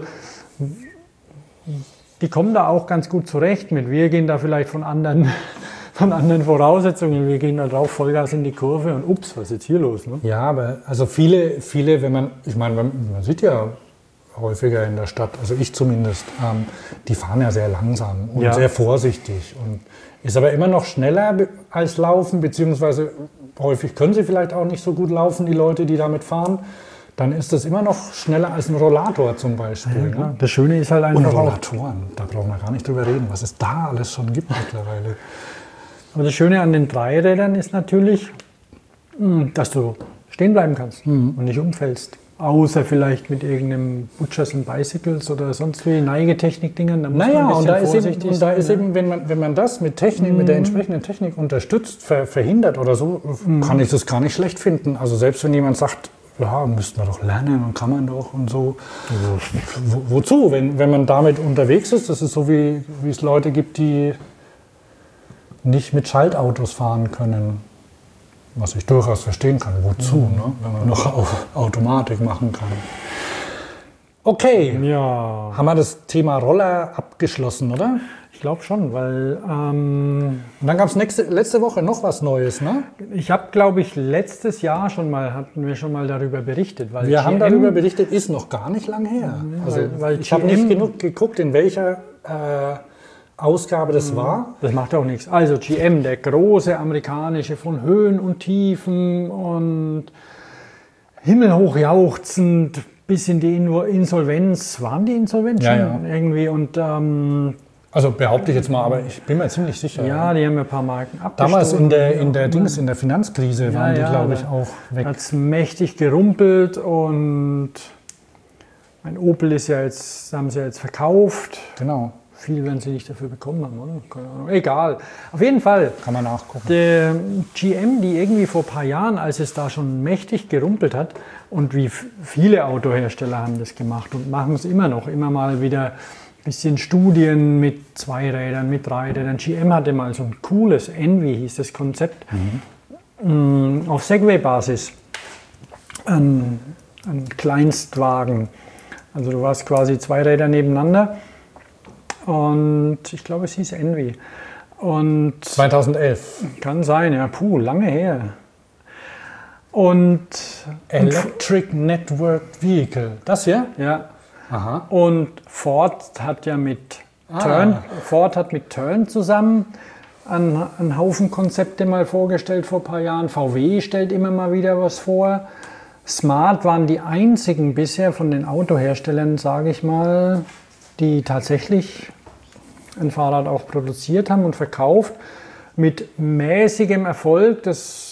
die kommen da auch ganz gut zurecht mit. Wir gehen da vielleicht von anderen, von anderen Voraussetzungen. Wir gehen da drauf, Vollgas in die Kurve und ups, was ist jetzt hier los? Ne? Ja, aber also viele, viele, wenn man, ich meine, man sieht ja häufiger in der Stadt, also ich zumindest, ähm, die fahren ja sehr langsam und Ja. sehr vorsichtig und ist aber immer noch schneller be- als laufen, beziehungsweise häufig können sie vielleicht auch nicht so gut laufen, die Leute, die damit fahren. Dann ist das immer noch schneller als ein Rollator zum Beispiel. Ja, ne? das Schöne ist halt Und einfach auch, Rollatoren, da brauchen wir gar nicht drüber reden, was es da alles schon gibt mittlerweile. aber das Schöne an den Dreirädern ist natürlich, mh, dass du stehen bleiben kannst und nicht umfällst. Außer vielleicht mit irgendeinem Butchers and Bicycles oder sonst wie Neigetechnik-Dingern. Da muss man Naja, ein und bisschen da ist eben, vorsichtig und da sein, ist ja. eben wenn, man, wenn man das mit Technik, mit der entsprechenden Technik unterstützt, ver, verhindert oder so, kann ich das gar nicht schlecht finden. Also selbst wenn jemand sagt, ja, müssten wir doch lernen und kann man doch und so. Wo, wozu? Wenn, wenn man damit unterwegs ist, das ist so wie, wie es Leute gibt, die nicht mit Schaltautos fahren können. Was ich durchaus verstehen kann. Wozu, ne? Wenn man noch auf Automatik machen kann. Okay, Ja, haben wir das Thema Roller abgeschlossen, oder? ich glaube schon, weil ähm, Und dann gab es letzte Woche noch was Neues, ne? ich habe, glaube ich, letztes Jahr schon mal, hatten wir schon mal darüber berichtet. Weil Wir haben G M darüber berichtet, ist noch gar nicht lang her. Also weil- weil ich habe G M nicht genug geguckt, in welcher äh, Ausgabe das war. Das macht auch nichts. Also G M, der große amerikanische, von Höhen und Tiefen und himmelhoch jauchzend bis in die In- Insolvenz. Waren die Insolvenz Ja, schon ja. irgendwie? Und ähm, Also behaupte ich jetzt mal, aber ich bin mir ziemlich sicher. ja, die haben ja ein paar Marken abgestoßen. Damals in der, in der Dings, in der Finanzkrise waren die, ja, glaube ich, da auch weg. hat es mächtig gerumpelt und mein Opel ist ja jetzt, haben sie ja jetzt verkauft. Genau, Viel werden sie nicht dafür bekommen haben, oder? Keine Ahnung. Egal. Auf jeden Fall. kann man nachgucken. Der G M, die irgendwie vor ein paar Jahren, als es da schon mächtig gerumpelt hat, und wie f- viele Autohersteller haben das gemacht und machen es immer noch, immer mal wieder ein bisschen Studien mit zwei Rädern, mit drei Rädern. G M hatte mal so ein cooles, Envy hieß das Konzept, mm, auf Segway-Basis. Ein, ein Kleinstwagen. Also du warst quasi zwei Räder nebeneinander und ich glaube, es hieß Envy. Und zweitausendelf. kann sein, ja, puh, lange her. Und, Electric Networked Vehicle. Das hier? ja, Aha. und Ford hat ja mit Ah. Turn, Ford hat mit Turn zusammen einen, einen Haufen Konzepte mal vorgestellt vor ein paar Jahren. V W stellt immer mal wieder was vor. Smart waren die einzigen bisher von den Autoherstellern, sage ich mal, die tatsächlich ein Fahrrad auch produziert haben und verkauft. Mit mäßigem Erfolg. Das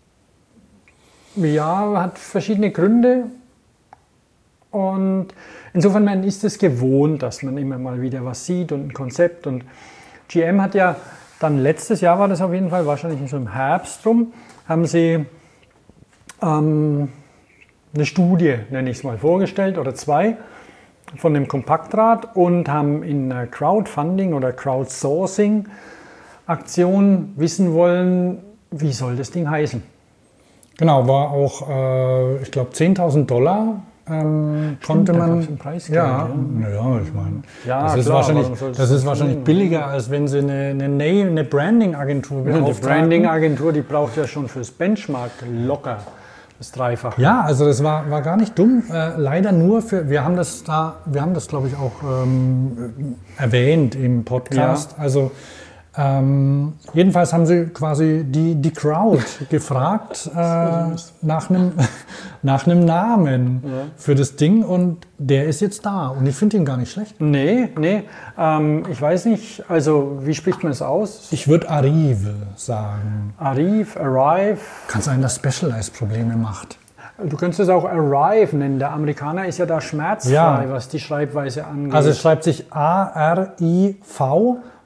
ja, hat verschiedene Gründe. Und insofern man ist es gewohnt, dass man immer mal wieder was sieht und ein Konzept. Und G M hat ja dann letztes Jahr, war das auf jeden Fall, wahrscheinlich so im Herbst rum, haben sie ähm, eine Studie, nenne ich es mal, vorgestellt oder zwei von dem Kompaktrad und haben in einer Crowdfunding oder Crowdsourcing-Aktion wissen wollen, wie soll das Ding heißen. Genau, war auch, äh, ich glaube, zehntausend Dollar ähm, konnte da man. gab's ein Preisgeld, ja, ja. ja, ich meine, Ja, das ist klar, wahrscheinlich, warum soll's das ist das wahrscheinlich tun? billiger, als wenn sie eine, eine, Na- eine Branding-Agentur Die beauftragen. Branding-Agentur, die braucht ja schon fürs Benchmark locker das Dreifache. Ja, also das war, war gar nicht dumm. Äh, leider nur für, wir haben das da, wir haben das glaube ich auch ähm, erwähnt im Podcast. Also ähm, jedenfalls haben sie quasi die, die Crowd gefragt äh, nach einem nach einem Namen für das Ding und der ist jetzt da und ich finde ihn gar nicht schlecht. Nee, nee. Ähm, ich weiß nicht, also wie spricht man es aus? Ich würde Arrive sagen. Arrive, Arrive. Kann sein, dass Specialized Probleme macht. Du könntest es auch Arrive nennen. Der Amerikaner ist ja da schmerzfrei, Ja. was die Schreibweise angeht. Also es schreibt sich A R I V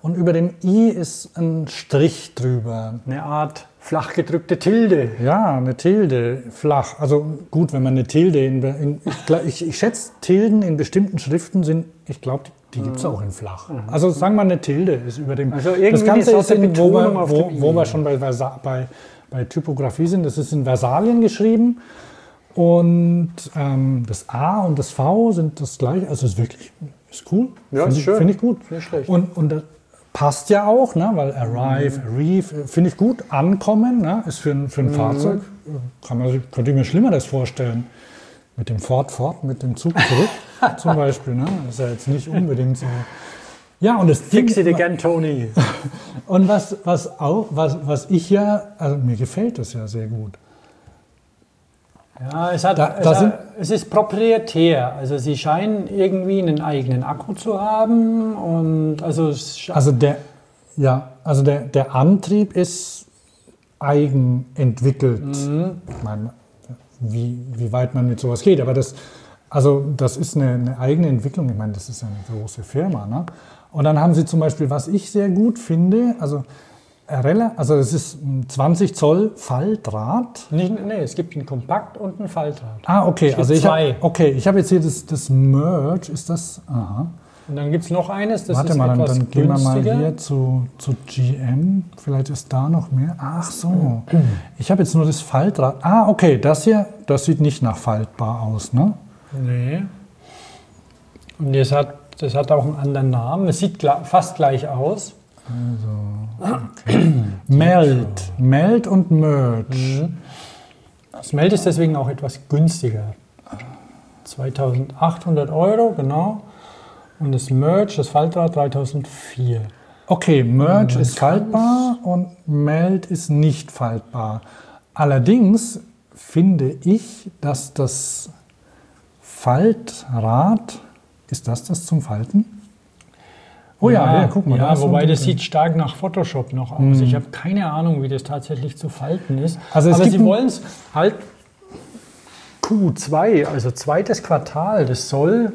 und über dem I ist ein Strich drüber. Eine Art flach gedrückte Tilde. Ja, eine Tilde, flach. Also gut, wenn man eine Tilde in, in ich, ich schätze, Tilden in bestimmten Schriften sind, ich glaube, die gibt es auch in flach. Mhm. Also sagen wir eine Tilde ist über dem. Also irgendwie das Ganze ist in, wo, wir, wo, wo wir schon bei, bei, bei Typografie sind, das ist in Versalien geschrieben. Und ähm, das A und das V sind das gleiche. Also ist wirklich ist cool. Ja, finde ist ich, schön. Find ich gut. Nicht schlecht. Und, und das passt ja auch, ne? Weil arrive, mhm. arrive, finde ich gut. Ankommen, ne? Ist für ein, für ein mhm. Fahrzeug, kann man, könnte ich mir Schlimmeres vorstellen. Mit dem Ford fort, mit dem Zug zurück zum Beispiel. Ne? Das ist ja jetzt nicht unbedingt so. Ja, und das Fix it again, Tony. Und was, was auch, was, was ich ja, also mir gefällt das ja sehr gut. Ja, es, hat, da, es, hat, es ist proprietär. Also sie scheinen irgendwie einen eigenen Akku zu haben. Und also, also, der, ja, also der, der Antrieb ist eigen entwickelt. Mhm. Ich meine, wie, wie weit man mit sowas geht. Aber das, also das ist eine, eine eigene Entwicklung. Ich meine, das ist eine große Firma. Ne? Und dann haben sie zum Beispiel, was ich sehr gut finde, also Also es ist ein zwanzig Zoll Faltdraht. Nee, nee, es gibt einen Kompakt und einen Faltdraht. Ah, okay. Also ich zwei. Hab, okay, ich habe jetzt hier das, das Merge. Ist das? Aha. Und dann gibt es noch eines, das Warte ist mal, etwas dann, dann gehen wir mal hier zu, zu G M. Vielleicht ist da noch mehr. Ach so. Ich habe jetzt nur das Faltdraht. Ah, okay. Das hier, das sieht nicht nach faltbar aus, ne? Nee. Und das hat, das hat auch einen anderen Namen. Es sieht fast gleich aus. Also, okay. Meld. Meld und Merge. Mhm. Das Meld ist deswegen auch etwas günstiger. zweitausendachthundert Euro, genau. Und das Merge, das Faltdraht, dreitausendvier. Okay, Merge ist faltbar und Meld ist nicht faltbar. Allerdings finde ich, dass das Faltrad, ist das das zum Falten? Oh ja, ja, ja guck mal. Ja, da wobei das sieht stark nach Photoshop noch aus. Mhm. Ich habe keine Ahnung, wie das tatsächlich zu falten ist. Also es Aber gibt sie wollen es halt Q zwei, also zweites Quartal, das soll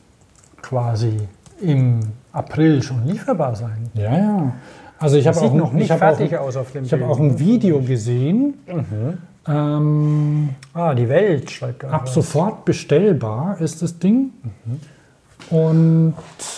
quasi im April schon lieferbar sein. Ja, ja. Also ich habe auch noch nicht fertig auch, aus auf dem Ich habe auch ein Video gesehen. Mhm. Ähm, ah, die Welt schreibt da. Ab was. Sofort bestellbar ist das Ding. Mhm. Und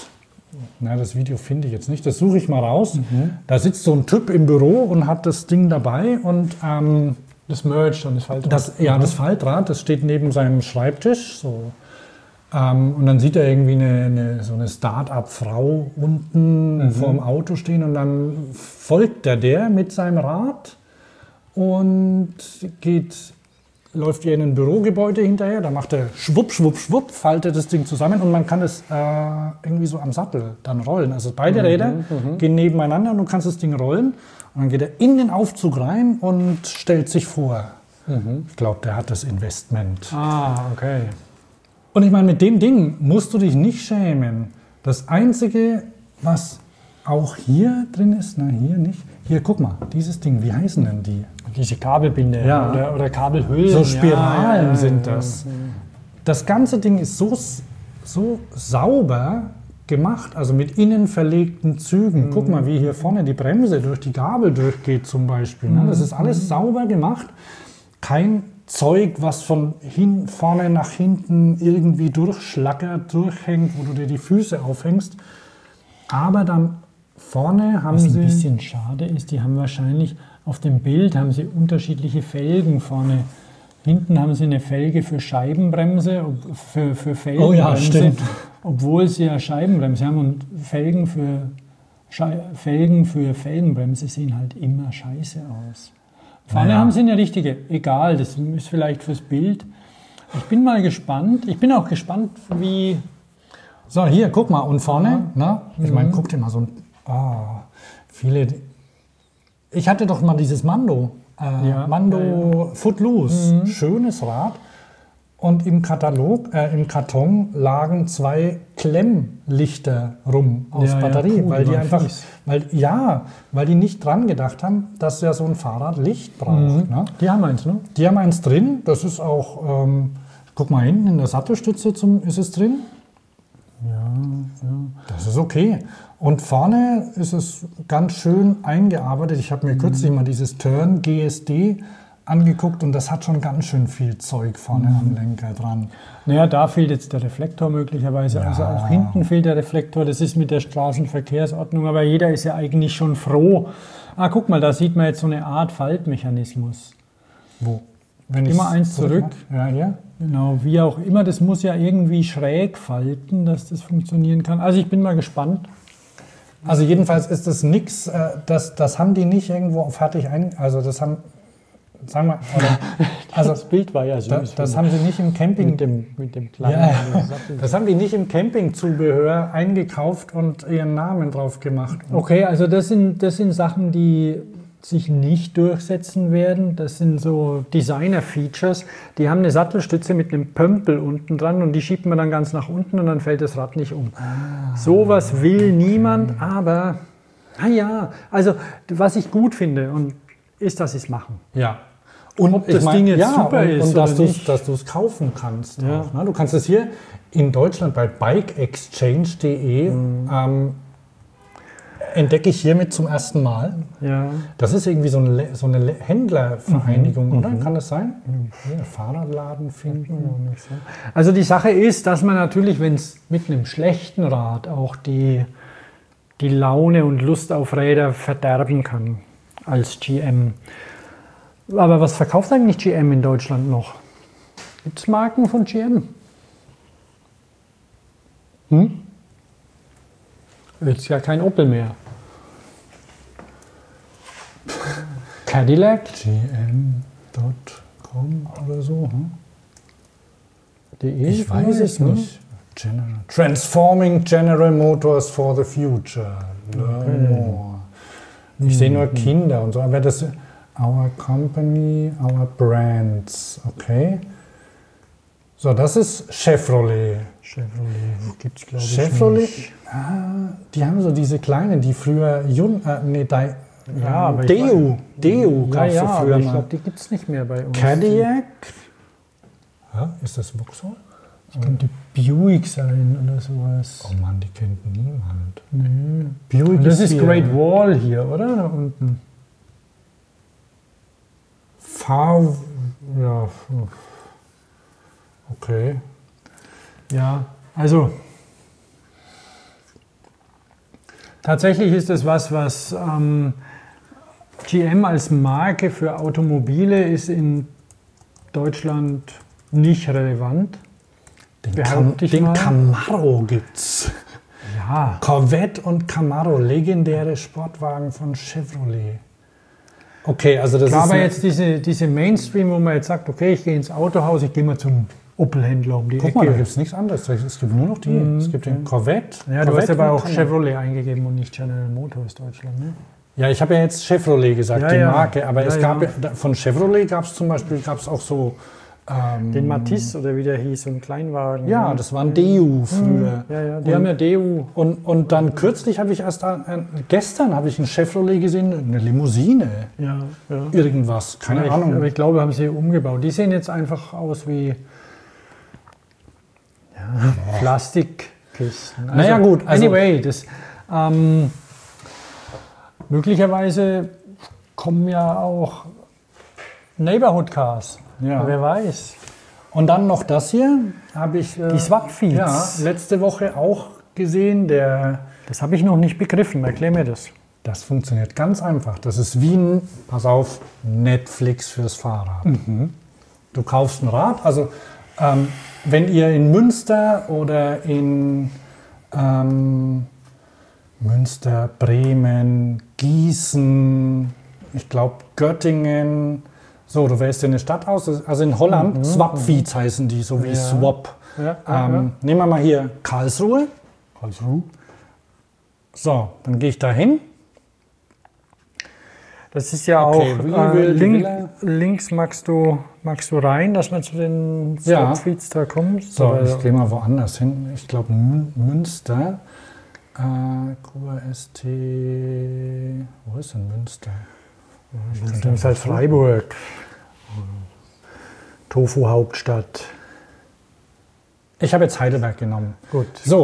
na, das Video finde ich jetzt nicht. Das suche ich mal raus. Mhm. Da sitzt so ein Typ im Büro und hat das Ding dabei und ähm, das Merge und das Faltrad. Das, ja, das Faltrad, das steht neben seinem Schreibtisch. So. Ähm, und dann sieht er irgendwie eine, eine, so eine Start-up-Frau unten mhm. vor dem Auto stehen und dann folgt er der mit seinem Rad und geht, läuft ihr in ein Bürogebäude hinterher. Da macht er schwupp, schwupp, schwupp, faltet das Ding zusammen und man kann es äh, irgendwie so am Sattel dann rollen. Also beide mhm, Räder mhm. gehen nebeneinander und du kannst das Ding rollen. Und dann geht er in den Aufzug rein und stellt sich vor. Mhm. Ich glaube, der hat das Investment. Ah, okay. Und ich meine, mit dem Ding musst du dich nicht schämen. Das Einzige, was auch hier drin ist, na hier nicht. Hier, guck mal, dieses Ding, wie heißen denn die? Diese Kabelbinde ja. oder, oder Kabelhüllen. So Spiralen ja, ja, sind das. Das ganze Ding ist so, so sauber gemacht, also mit innen verlegten Zügen. Mhm. Guck mal, wie hier vorne die Bremse durch die Gabel durchgeht zum Beispiel. Mhm. Das ist alles mhm. sauber gemacht. Kein Zeug, was von hin, vorne nach hinten irgendwie durchschlackert, durchhängt, wo du dir die Füße aufhängst. Aber dann vorne haben sie... Was ein bisschen schade ist, die haben wahrscheinlich auf dem Bild haben sie unterschiedliche Felgen vorne. Hinten haben sie eine Felge für Scheibenbremse, für, für Felgenbremse. Oh ja, stimmt. Obwohl sie ja Scheibenbremse haben und Felgen für, Schei- Felgen für Felgenbremse sehen halt immer scheiße aus. Vorne naja. haben sie eine richtige, egal, das ist vielleicht fürs Bild. Ich bin mal gespannt, ich bin auch gespannt, wie... So, hier, guck mal, und vorne, ja. ne? Ich meine, guck dir mal so ein... Oh, viele... Ich hatte doch mal dieses Mando, äh, ja, Mando ja, ja. Footloose, Mhm. schönes Rad. Und im Katalog, äh, im Karton lagen zwei Klemmlichter rum aus ja, Batterie, ja, cool, weil die einfach, fies. weil ja, weil die nicht dran gedacht haben, dass ja so ein Fahrrad Licht braucht. Mhm. Ne? Die haben eins, ne? Die haben eins drin. Das ist auch, ähm, guck mal hinten in der Sattelstütze zum, ist es drin. Ja, ja. Das Das ist okay. Und vorne ist es ganz schön eingearbeitet. Ich habe mir kürzlich mal dieses Turn G S D angeguckt und das hat schon ganz schön viel Zeug vorne mhm. am Lenker dran. Naja, da fehlt jetzt der Reflektor möglicherweise. Ja. Also auch hinten fehlt der Reflektor. Das ist mit der Straßenverkehrsordnung. Aber jeder ist ja eigentlich schon froh. Ah, guck mal, da sieht man jetzt so eine Art Faltmechanismus. Wo? Wenn immer eins zurück. Ja, ja. Genau, wie auch immer. Das muss ja irgendwie schräg falten, dass das funktionieren kann. Also ich bin mal gespannt. Also jedenfalls ist das nichts, das, das haben die nicht irgendwo fertig ein... Also das haben... Sagen wir, oder, also das Bild war ja süß. Das, das haben sie nicht im Camping... Mit dem, mit dem kleinen... Ja, das haben die nicht im Campingzubehör eingekauft und ihren Namen drauf gemacht. Okay, also das sind, das sind Sachen, die sich nicht durchsetzen werden. Das sind so Designer-Features. Die haben eine Sattelstütze mit einem Pömpel unten dran und die schiebt man dann ganz nach unten und dann fällt das Rad nicht um. Ah, Sowas will okay. niemand, aber naja, also was ich gut finde und ist, dass sie es machen. Ja. Und ob das mein, Ding jetzt ja, super und, ist und dass du es kaufen kannst. Ja. Auch, ne? Du kannst es hier in Deutschland bei bike exchange punkt de mhm. ähm, entdecke ich hiermit zum ersten Mal. Ja. Das ist irgendwie so eine, so eine Händlervereinigung, mhm. oder? Kann das sein? Mhm. Hier, Fahrradladen finden. Mhm. Also die Sache ist, dass man natürlich, wenn es mit einem schlechten Rad auch die, die Laune und Lust auf Räder verderben kann als G M. Aber was verkauft eigentlich G M in Deutschland noch? Gibt es Marken von G M? Hm? Jetzt ja kein Opel mehr. Cadillac? G M Punkt com oder so. Hm? Ich weiß es nicht. General. Transforming General Motors for the Future. Okay. More. Ich sehe nur Kinder und so, aber das ist our company, our brands, okay. So, das ist Chevrolet. Chevrolet gibt es, glaube ich, Chevrolet, nicht. Ah, die haben so diese kleinen, die früher, Jun, äh, nee, die, ja, aber Deu, Deu gab es ja, so ja, früher. Ich glaube, die gibt es nicht mehr bei uns. Cadillac. Ja, ist das Vauxhall? Das könnte Buick sein oder sowas. Oh Mann, die kennt niemand. Nee. Buick das ist, ist Great Wall hier, oder? Da unten. Fahr... Ja. Okay. Ja, also... Tatsächlich ist das was, was ähm, G M als Marke für Automobile ist in Deutschland nicht relevant. Den, Cam den Camaro gibt's. Ja. Corvette und Camaro, legendäre Sportwagen von Chevrolet. Okay, also das Klar, ist... aber jetzt diese, diese Mainstream, wo man jetzt sagt, okay, ich gehe ins Autohaus, ich gehe mal zum Opel-Händler um die Guck Ecke. mal, da gibt es nichts anderes. Es gibt nur noch die. Mhm. Es gibt den Corvette. Ja, Corvette du hast aber auch Camaro. Chevrolet eingegeben und nicht General Motors Deutschland, ne? Ja, ich habe ja jetzt Chevrolet gesagt, ja, die ja. Marke. Aber ja, es gab ja. ja, von Chevrolet gab es zum Beispiel gab's auch so... Ähm, den Matisse oder wie der hieß, so ein Kleinwagen. Ja, das war ein Deu früher. Ja, ja, die und, haben ja Deu. Und, und dann kürzlich habe ich erst, ein, gestern habe ich ein Chevrolet gesehen, eine Limousine. Ja, ja. Irgendwas, keine aber Ahnung. Ich, aber ich glaube, haben sie umgebaut. Die sehen jetzt einfach aus wie ja, Plastikkisten. Also, naja gut, also, anyway, das, ähm, möglicherweise kommen ja auch Neighborhood Cars. Ja. Wer weiß. Und dann noch das hier, habe ich Die Swap-Feeds. ja, letzte Woche auch gesehen. Der, das habe ich noch nicht begriffen. Erklär mir das. Das funktioniert ganz einfach. Das ist wie ein, pass auf, Netflix fürs Fahrrad. Mhm. Du kaufst ein Rad, also ähm, wenn ihr in Münster oder in ähm, Münster, Bremen, Gießen, ich glaube Göttingen, so, du wählst dir eine Stadt aus, also in Holland, mhm. Swap-Feeds heißen die, so wie ja. Swap. Ja, ja, ähm, ja. Nehmen wir mal hier Karlsruhe. Karlsruhe. So, dann gehe ich da hin. Das ist ja Okay, auch, wie äh, will- link, will er? links magst du, magst du rein, dass man zu den Ja. Swap-Feeds da kommt. So, Aber- ich gehe mal woanders hin. Ich glaube Münster. Äh, Q R S T. Wo ist denn Münster? Das ist halt Freiburg. Tofu-Hauptstadt. Ich habe jetzt Heidelberg genommen. Gut. So,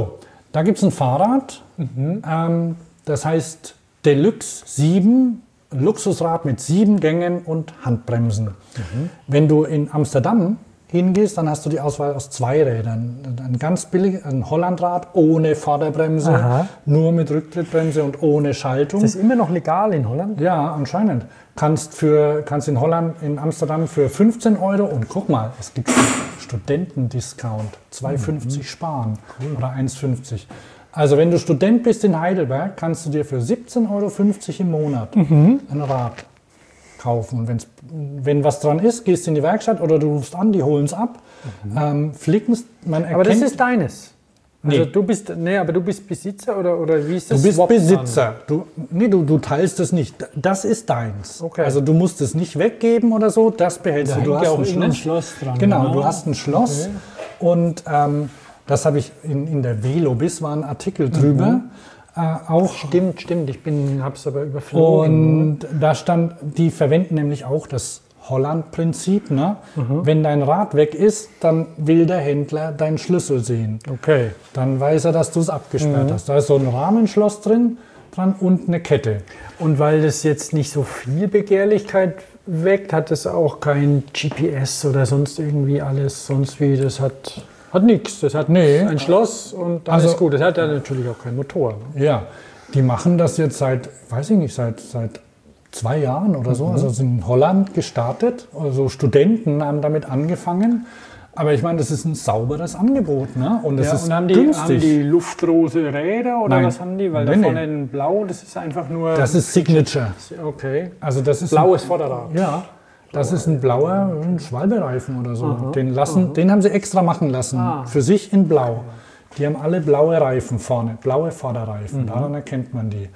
Da gibt es ein Fahrrad, Mhm. ähm, das heißt Deluxe sieben, ein Luxusrad mit sieben Gängen und Handbremsen. Wenn du in Amsterdam hingehst, dann hast du die Auswahl aus zwei Rädern. Ein ganz billig, ein Hollandrad ohne Vorderbremse, Aha. nur mit Rücktrittbremse und ohne Schaltung. Das ist immer noch legal in Holland? Ja, anscheinend. Kannst, für, kannst in Holland, in Amsterdam für fünfzehn Euro und guck mal, es gibt Studentendiscount, zwei fünfzig sparen oder eins fünfzig. Also wenn du Student bist in Heidelberg, kannst du dir für siebzehn Euro fünfzig im Monat ein Rad kaufen. Und wenn's, wenn was dran ist, gehst du in die Werkstatt oder du rufst an, die holen es ab, ähm, flicken's, man erkennt... Aber das ist deines? Also Nee. du bist, nee, aber du bist Besitzer oder, oder wie ist das? Du bist Swap dann? Besitzer. Du, nee, du, du teilst es nicht. Das ist deins. Okay. Also du musst es nicht weggeben oder so, das behältst Da du. Du hängt ja hast auch ein irgendein Schloss. Schloss dran. Genau, du hast ein Schloss. Okay. Und ähm, das habe ich in, in der Velobis, war ein Artikel drüber. Äh, auch. Stimmt, stimmt. Ich habe es aber überflogen. Und da stand, die verwenden nämlich auch das Holland-Prinzip. Ne? Wenn dein Rad weg ist, dann will der Händler deinen Schlüssel sehen. Okay. Dann weiß er, dass du es abgesperrt hast. Da ist so ein Rahmenschloss drin, dran und eine Kette. Und weil das jetzt nicht so viel Begehrlichkeit weckt, hat es auch kein G P S oder sonst irgendwie alles, sonst wie, das hat, hat nichts. Das hat Nee. ein Schloss und dann Also- ist gut. Das hat ja natürlich auch keinen Motor. Ne? Ja, die machen das jetzt seit, weiß ich nicht, seit, seit zwei Jahren oder so. Also sind in Holland gestartet. Also Studenten haben damit angefangen. Aber ich meine, das ist ein sauberes Angebot, ne? Und das Ja, ist und haben die, günstig. haben die luftrose Räder oder Nein. was haben die? Weil Nee, da nee. vorne in blau, das ist einfach nur... Das ist Signature. okay. Also das ist Blaues Vorderrad. Ein, ja, das ist ein blauer ein Schwalbereifen oder so. Den, lassen, den haben sie extra machen lassen. Ah. Für sich in blau. Die haben alle blaue Reifen vorne, blaue Vorderreifen. Daran erkennt man die.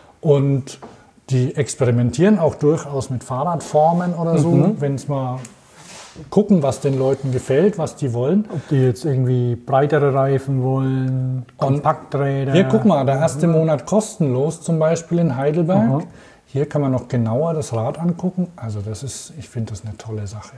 Und die experimentieren auch durchaus mit Fahrradformen oder so, wenn es mal gucken, was den Leuten gefällt, was die wollen. Ob die jetzt irgendwie breitere Reifen wollen, Kompakträder. Hier, guck mal, der erste Monat kostenlos, zum Beispiel in Heidelberg. Aha. Hier kann man noch genauer das Rad angucken. Also das ist, ich finde das eine tolle Sache.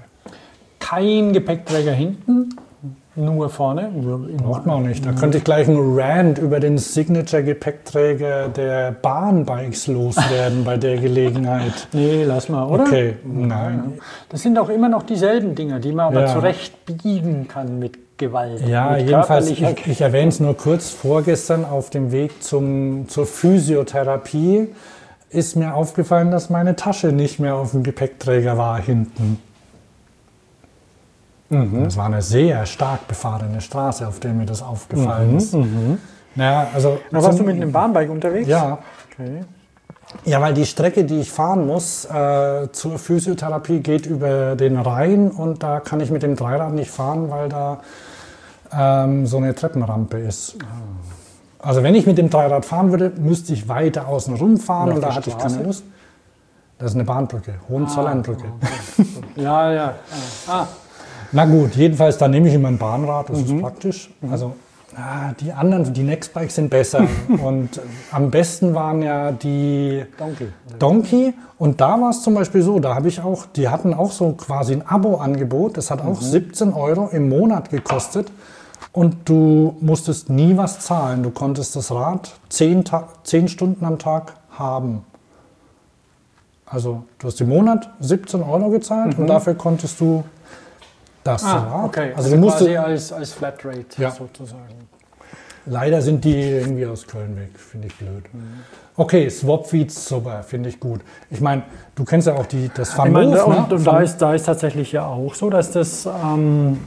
Kein Gepäckträger hinten, nur vorne. Braucht man auch nicht. Da könnte ich gleich einen Rant über den Signature-Gepäckträger der Bahnbikes loswerden bei der Gelegenheit. Nee, lass mal, oder? Okay, nein. Das sind auch immer noch dieselben Dinger, die man aber Ja. zurecht biegen kann mit Gewalt. Ja, mit jedenfalls, ich, körperlicher- ich erwähne es nur kurz, vorgestern auf dem Weg zum, zur Physiotherapie ist mir aufgefallen, dass meine Tasche nicht mehr auf dem Gepäckträger war hinten. Das war eine sehr stark befahrene Straße, auf der mir das aufgefallen ist. Naja, also Da warst du zum- mit einem Bahnbike unterwegs? Ja, Okay. ja, weil die Strecke, die ich fahren muss äh, zur Physiotherapie, geht über den Rhein und da kann ich mit dem Dreirad nicht fahren, weil da ähm, so eine Treppenrampe ist. Also wenn ich mit dem Dreirad fahren würde, müsste ich weiter außen rumfahren Und auf und da der hatte ich Straße? keine Lust. Das ist eine Bahnbrücke, Hohenzollernbrücke. Ja, ja. Ah, Na gut, jedenfalls, da nehme ich immer ein Bahnrad, das Mhm. ist praktisch. Also ah, die anderen, die Nextbikes sind besser. Und äh, am besten waren ja die Donkey. Donkey. Und da war es zum Beispiel so, da habe ich auch, die hatten auch so quasi ein Abo-Angebot. Das hat Mhm. auch siebzehn Euro im Monat gekostet. Und du musstest nie was zahlen. Du konntest das Rad zehn, Ta- zehn Stunden am Tag haben. Also du hast im Monat siebzehn Euro gezahlt und dafür konntest du das Mhm. Ah, Rad. okay. Also du musstest, quasi als, als Flatrate Ja. sozusagen. leider sind die irgendwie aus Köln weg, finde ich blöd. Okay, Swapfeeds, super, finde ich gut. Ich meine, du kennst ja auch die, das Ich Van meine, Moof, und, ne? und Van- da, ist, da ist tatsächlich ja auch so, dass das ähm,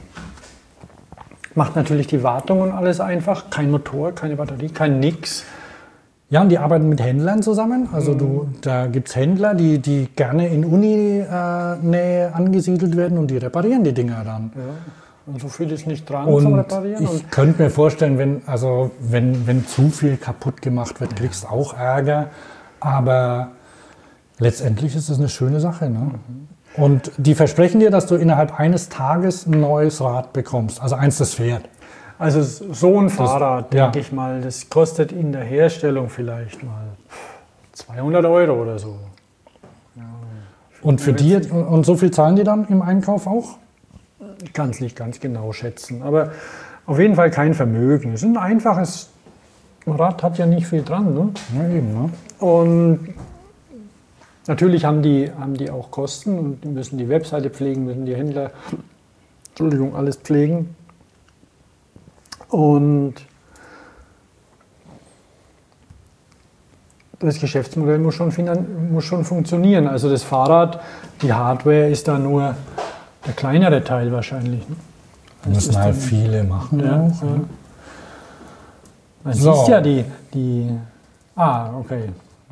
macht natürlich die Wartung und alles einfach. Kein Motor, keine Batterie, kein nix. Ja, und die arbeiten mit Händlern zusammen. Also du, Mhm. da gibt es Händler, die, die gerne in Uni-Nähe angesiedelt werden und die reparieren die Dinger dann. Ja. Und so viel ist nicht dran zum Und Reparieren. Und ich könnte mir vorstellen, wenn, also wenn, wenn zu viel kaputt gemacht wird, kriegst du auch Ärger. Aber letztendlich ist es eine schöne Sache. Ne? Mhm. Und die versprechen dir, dass du innerhalb eines Tages ein neues Rad bekommst. Also eins, das fährt. also so ein Fahrrad, ja. denke ich mal, das kostet in der Herstellung vielleicht mal zweihundert Euro oder so. Und für die, und so viel zahlen die dann im Einkauf auch? Ich kann es nicht ganz genau schätzen, aber auf jeden Fall kein Vermögen. Es ist ein einfaches Rad hat ja nicht viel dran. Ne? Ja, eben, ne? Und natürlich haben die, haben die auch Kosten und die müssen die Webseite pflegen, müssen die Händler, Entschuldigung, alles pflegen. Und das Geschäftsmodell muss schon, muss schon funktionieren. Also das Fahrrad, die Hardware ist da nur der kleinere Teil wahrscheinlich. Ne? Das müssen halt viele machen. Ja, auch, ja. ne? Man So. siehst ja die, die... Ah, okay.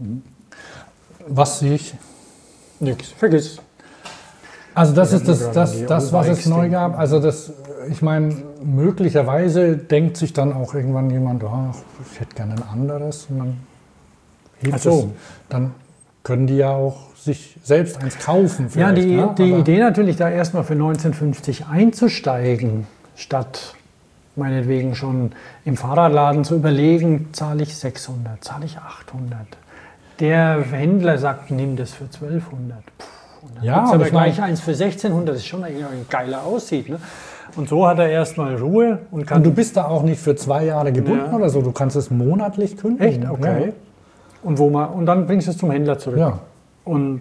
Was sehe ich? Nix, vergiss. Also das Wir ist haben das, gerade das, die das was es Allbikes neu denken. gab. Also das, ich meine, möglicherweise denkt sich dann auch irgendwann jemand, oh, ich hätte gerne ein anderes. Und dann hebt Ach so. es. Dann können die ja auch sich selbst eins kaufen. Ja, vielleicht, die, ne? die Aber- Idee natürlich, da erstmal für neunzehnhundertfünfzig einzusteigen, statt meinetwegen schon im Fahrradladen zu überlegen, zahle ich sechshundert, zahle ich achthundert. Der Händler sagt, nimm das für zwölfhundert. Puh, und dann Ja, gibt's aber aber ich mein- gleich eins für sechzehnhundert, das ist schon eigentlich ein geiler aussieht. Ne? Und so hat er erstmal Ruhe und kann... Und du bist da auch nicht für zwei Jahre gebunden Ja. oder so. Du kannst es monatlich kündigen. Echt? Okay. Und, wo man, und dann bringst du es zum Händler zurück. Ja. Und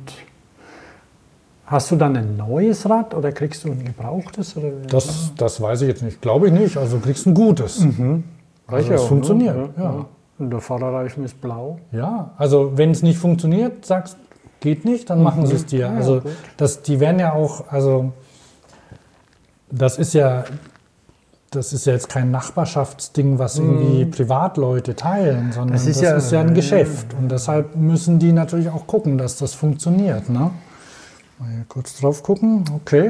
hast du dann ein neues Rad oder kriegst du ein gebrauchtes? Oder? Das, das weiß ich jetzt nicht. Glaube ich nicht. Also du kriegst ein gutes. Mhm. Also das auch, funktioniert. Ne? Ja. Und der Vorderreifen ist blau. Ja, also wenn es nicht funktioniert, sagst, geht nicht, dann machen sie es dir. Ja, Also gut. das, die werden ja auch, also das ist ja, das ist ja jetzt kein Nachbarschaftsding, was irgendwie Privatleute teilen, sondern Das das ist ist, ja- ja, ein Geschäft. Und deshalb müssen die natürlich auch gucken, dass das funktioniert. Ne? Mal hier kurz drauf gucken. Okay.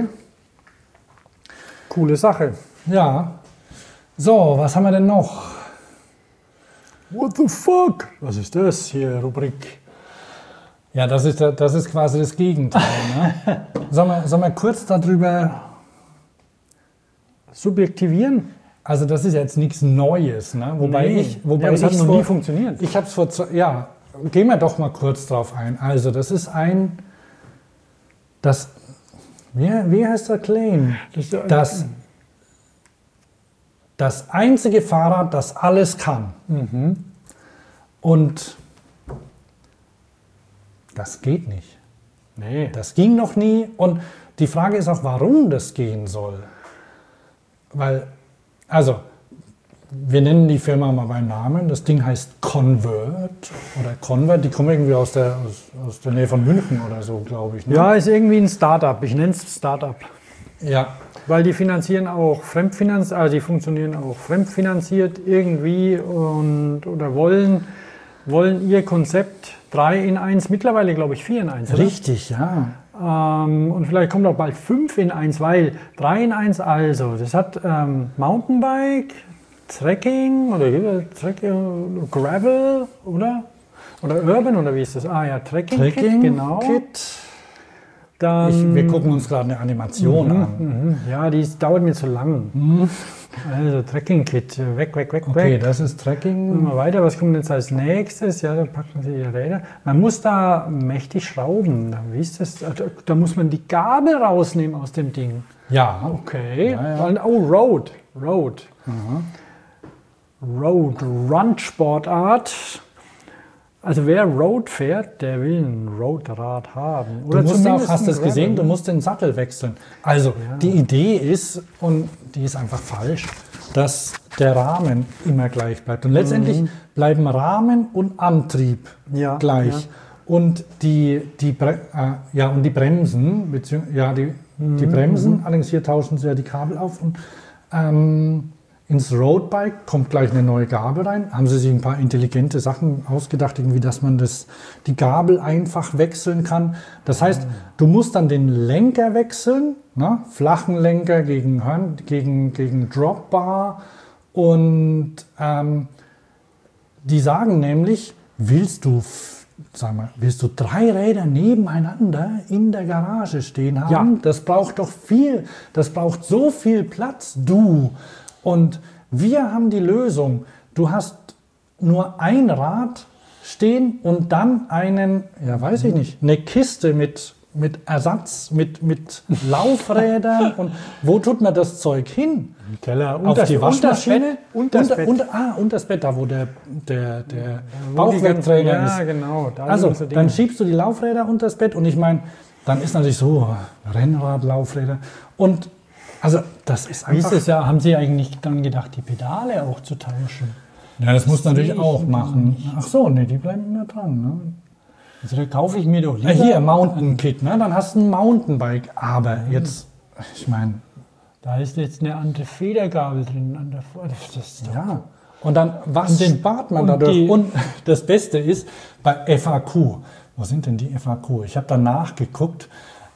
Coole Sache. Ja. So, was haben wir denn noch? What the fuck? Was ist das hier, Rubrik? Ja, das ist, das ist quasi das Gegenteil. Ne? Sollen wir, sollen wir kurz darüber... Subjektivieren? Also das ist jetzt nichts Neues, ne? Wobei Nee. ich, wobei Ja, das hat ich's noch vor- nie funktioniert. Ich habe es vor, zwei- ja, gehen wir doch mal kurz drauf ein. Also das ist ein, das, wie, wie heißt der Claim? Das, äh, Das, das einzige Fahrrad, das alles kann. Mhm. Und das geht nicht. Nee. Das ging noch nie. Und die Frage ist auch, warum das gehen soll. Weil, also, wir nennen die Firma mal beim Namen. Das Ding heißt Convert oder Convert. Die kommen irgendwie aus der, aus, aus der Nähe von München oder so, glaube ich. Ne? Ja, ist irgendwie ein Startup. Ich nenne es Startup. Ja. Weil die finanzieren auch fremdfinanziert, also die funktionieren auch fremdfinanziert irgendwie und oder wollen, wollen ihr Konzept drei in eins, mittlerweile glaube ich vier in eins. oder? Richtig, ja. Ähm, und vielleicht kommt auch bald fünf in eins, weil drei in eins also, das hat ähm, Mountainbike, Trekking oder äh, Trekking, Gravel, oder? Oder Urban, oder wie ist das? Ah ja, Trekking, Trekking, Kit, genau. Kit. Dann, Ich, wir gucken uns gerade eine Animation an. Mhm, ja, die ist, dauert mir zu lang. Also Trekking-Kit, weg, weg, weg, Okay, weg. das ist Trekking. Mal weiter, was kommt jetzt als nächstes? Ja, da packt man sich die Räder. Man muss da mächtig schrauben. Da, wie ist das? Da, da muss man die Gabel rausnehmen aus dem Ding. Ja. Okay. Ja, ja. Und, oh, Road. Road. Road. Run-Sportart. Also wer Road fährt, der will ein Roadrad haben. Du musst auch, zumindest hast ein du es gesehen, du Gravel. musst den Sattel wechseln. Also, die Idee ist, und die ist einfach falsch, dass der Rahmen immer gleich bleibt. Und letztendlich bleiben Rahmen und Antrieb Ja, gleich. ja. Und die, die, Bre äh, ja, und die Bremsen, beziehungs ja, die, die Bremsen, allerdings hier tauschen sie ja die Kabel auf. Und, ähm, ins Roadbike kommt gleich eine neue Gabel rein. Haben sie sich ein paar intelligente Sachen ausgedacht, irgendwie, dass man das, die Gabel einfach wechseln kann. Das heißt, du musst dann den Lenker wechseln, ne? Flachen Lenker gegen, Hörn- gegen, gegen Dropbar. Und ähm, die sagen nämlich, willst du, f- sag mal, willst du drei Räder nebeneinander in der Garage stehen haben? Ja. Das braucht doch viel, das braucht so viel Platz, du. Und wir haben die Lösung. Du hast nur ein Rad stehen und dann einen, ja weiß ich nicht, eine Kiste mit mit Ersatz, mit, mit Laufrädern. Und wo tut man das Zeug hin? Im Keller. Auf die Waschmaschine? Und das Bett. Und, ah, und das Bett, da wo der, der, der Bauchwerkträger ja, ist. Ja, genau. Da also, so dann schiebst du die Laufräder unter das Bett und ich meine, dann ist natürlich so, Rennradlaufräder. Und also, das ist einfach... Dieses Jahr haben Sie eigentlich dann gedacht, die Pedale auch zu tauschen? Ja, das, das muss natürlich auch machen. Ach so, ne, die bleiben immer dran. Ne? Also da kaufe ich mir doch lieber... Ja, hier, Mountain Kit, ne? Dann hast du ein Mountainbike. Aber jetzt, ich meine... Da ist jetzt eine andere Federgabel drin an der Vor... Das ist doch ja, und dann, was und spart man und dadurch? die, und das Beste ist, bei F A Q, wo sind denn die F A Q? Ich habe da nachgeguckt.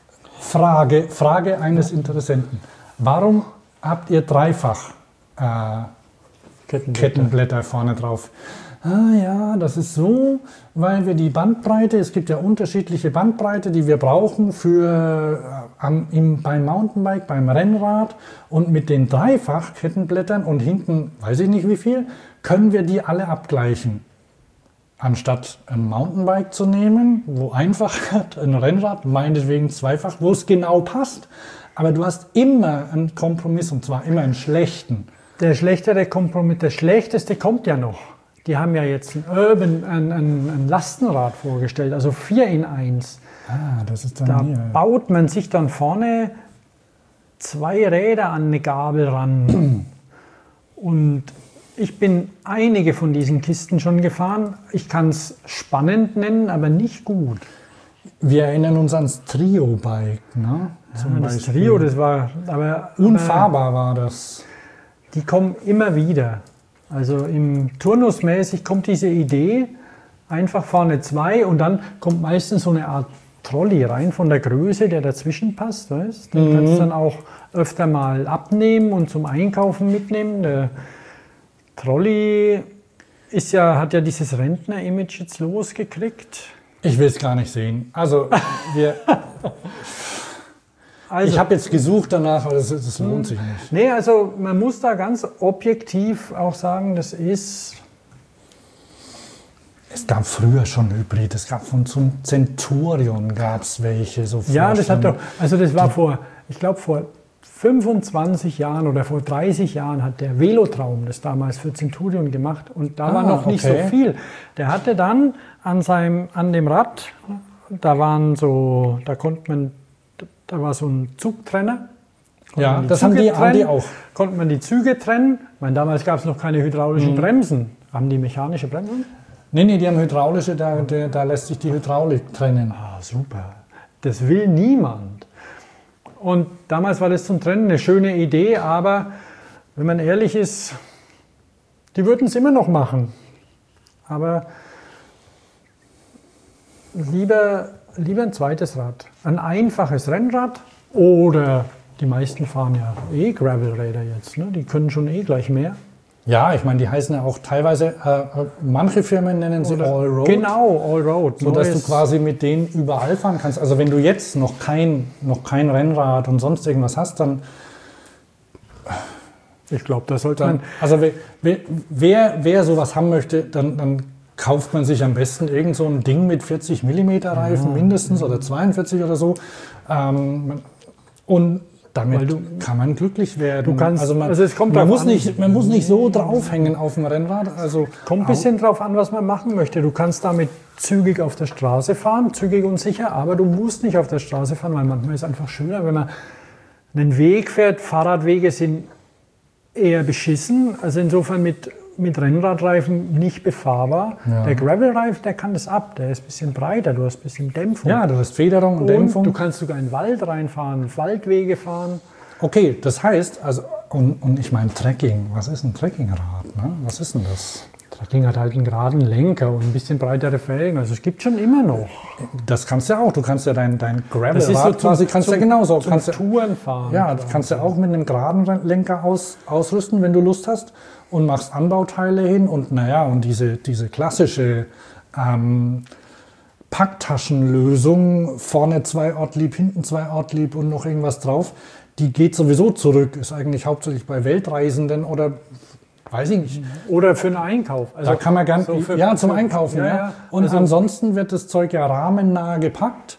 Frage, Frage eines Interessenten. Warum habt ihr dreifach äh, Kettenblätter. Kettenblätter vorne drauf? Ah ja, das ist so, weil wir die Bandbreite, es gibt ja unterschiedliche Bandbreite, die wir brauchen für äh, am, im, beim Mountainbike, beim Rennrad, und mit den dreifach Kettenblättern und hinten, weiß ich nicht wie viel, können wir die alle abgleichen. Anstatt ein Mountainbike zu nehmen, wo einfach ein Rennrad, meinetwegen zweifach, wo es genau passt, aber du hast immer einen Kompromiss, und zwar immer einen schlechten. Der schlechtere Kompromiss, der schlechteste kommt ja noch. Die haben ja jetzt ein Urban, ein, ein, ein Lastenrad vorgestellt, also vier in eins. Ah, das ist dann Da hier. baut man sich dann vorne zwei Räder an eine Gabel ran. Und ich bin einige von diesen Kisten schon gefahren. Ich kann es spannend nennen, aber nicht gut. Wir erinnern uns ans Trio-Bike, ne? Ja, das Trio, das war aber unfahrbar aber, war das. Die kommen immer wieder. Also im Turnusmäßig kommt diese Idee, einfach vorne zwei, und dann kommt meistens so eine Art Trolley rein von der Größe, der dazwischen passt. Weißt? Den mhm. kannst du dann auch öfter mal abnehmen und zum Einkaufen mitnehmen. Der Trolley ist ja, hat ja dieses Rentner-Image jetzt losgekriegt. Ich will es gar nicht sehen. Also, wir, also ich habe jetzt gesucht danach, aber das, das lohnt sich nicht. Nee, also man muss da ganz objektiv auch sagen, das ist... Es gab früher schon Hybrid, es gab von zum Centurion gab es welche. So ja, das hat doch, also das war vor, ich glaube vor fünfundzwanzig Jahren oder vor dreißig Jahren hat der Velotraum das damals für Centurion gemacht, und da ah, war noch nicht okay. so viel. Der hatte dann an seinem, an dem Rad, da waren so, da konnte man, da war so ein Zugtrenner. Ja, das haben die, haben die auch. Konnte man die Züge trennen. Ich meine, damals gab es noch keine hydraulischen mhm. Bremsen. Haben die mechanische Bremsen? Nee, nee, die haben hydraulische, da, da, da lässt sich die Hydraulik trennen. Ah, super. Das will niemand. Und damals war das zum Trennen eine schöne Idee, aber wenn man ehrlich ist, die würden es immer noch machen. Aber lieber, lieber ein zweites Rad. Ein einfaches Rennrad, oder die meisten fahren ja eh Gravelräder jetzt. Ne? Die können schon eh gleich mehr. Ja, ich meine, die heißen ja auch teilweise, äh, manche Firmen nennen sie Allroad. Genau, Allroad. Sodass du quasi mit denen überall fahren kannst. Also wenn du jetzt noch kein, noch kein Rennrad und sonst irgendwas hast, dann... Ich glaube, das sollte dann, man... Also wer, wer, wer, wer sowas haben möchte, dann, dann kauft man sich am besten irgend so ein Ding mit vierzig Millimeter Reifen ja. mindestens oder zweiundvierzig oder so. Ähm, und damit du, kann man glücklich werden. Du kannst, also man, also es kommt man, muss an, nicht, man muss nicht so draufhängen auf dem Rennrad. Also kommt ein bisschen drauf an, was man machen möchte. Du kannst damit zügig auf der Straße fahren, zügig und sicher, aber du musst nicht auf der Straße fahren, weil manchmal ist es einfach schöner, wenn man einen Weg fährt. Fahrradwege sind eher beschissen, also insofern mit, mit Rennradreifen nicht befahrbar. Ja. Der Gravelreifen, der kann das ab, der ist ein bisschen breiter, du hast ein bisschen Dämpfung. Ja, du hast Federung und, und Dämpfung. Du kannst sogar in den Wald reinfahren, Waldwege fahren. Okay, das heißt, also, und, und ich meine Trekking, was ist ein Trekkingrad? Ne? Was ist denn das? Trekking hat halt einen geraden Lenker und ein bisschen breitere Felgen, also es gibt schon immer noch. Das kannst du ja auch, du kannst ja dein, dein Gravelrad das ist so quasi, kannst zum, ja genauso. Zum kannst Touren fahren. Ja, das kannst du ja auch mit einem geraden Lenker aus, ausrüsten, wenn du Lust hast, und machst Anbauteile hin und naja, und diese, diese klassische ähm, Packtaschenlösung, vorne zwei Ortlieb, hinten zwei Ortlieb und noch irgendwas drauf, die geht sowieso zurück, ist eigentlich hauptsächlich bei Weltreisenden oder weiß ich nicht. Oder für einen Einkauf. Also da kann man ganz, so für, ja, zum Einkaufen. Ja, ja. Und also ansonsten wird das Zeug ja rahmennah gepackt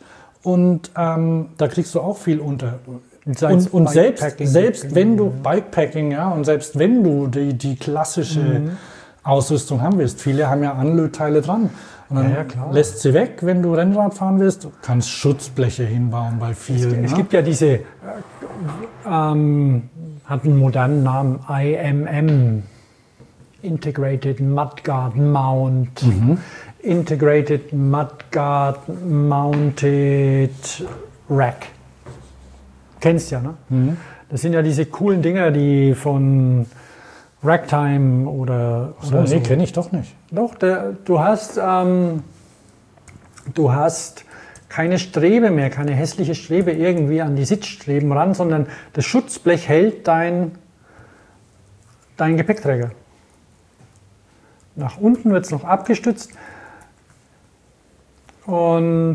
und ähm, da kriegst du auch viel unter. Als Und, und selbst, Bikepacking. selbst wenn du Bikepacking, ja, und selbst wenn du die, die klassische Mhm. Ausrüstung haben willst, viele haben ja Anlötteile dran. Und dann Ja, ja, klar. lässt sie weg, wenn du Rennrad fahren willst. Du kannst Schutzbleche hinbauen bei vielen. Es ne? gibt ja diese, äh, ähm, hat einen modernen Namen, I M M, Integrated Mudguard Mount, Integrated Mudguard Mounted Rack. Kennst ja, ne? Das sind ja diese coolen Dinger, die von Racktime oder, So, oder nee, so. kenne ich doch nicht. Doch, der, du hast, ähm, du hast keine Strebe mehr, keine hässliche Strebe irgendwie an die Sitzstreben ran, sondern das Schutzblech hält dein, dein Gepäckträger. Nach unten wird es noch abgestützt und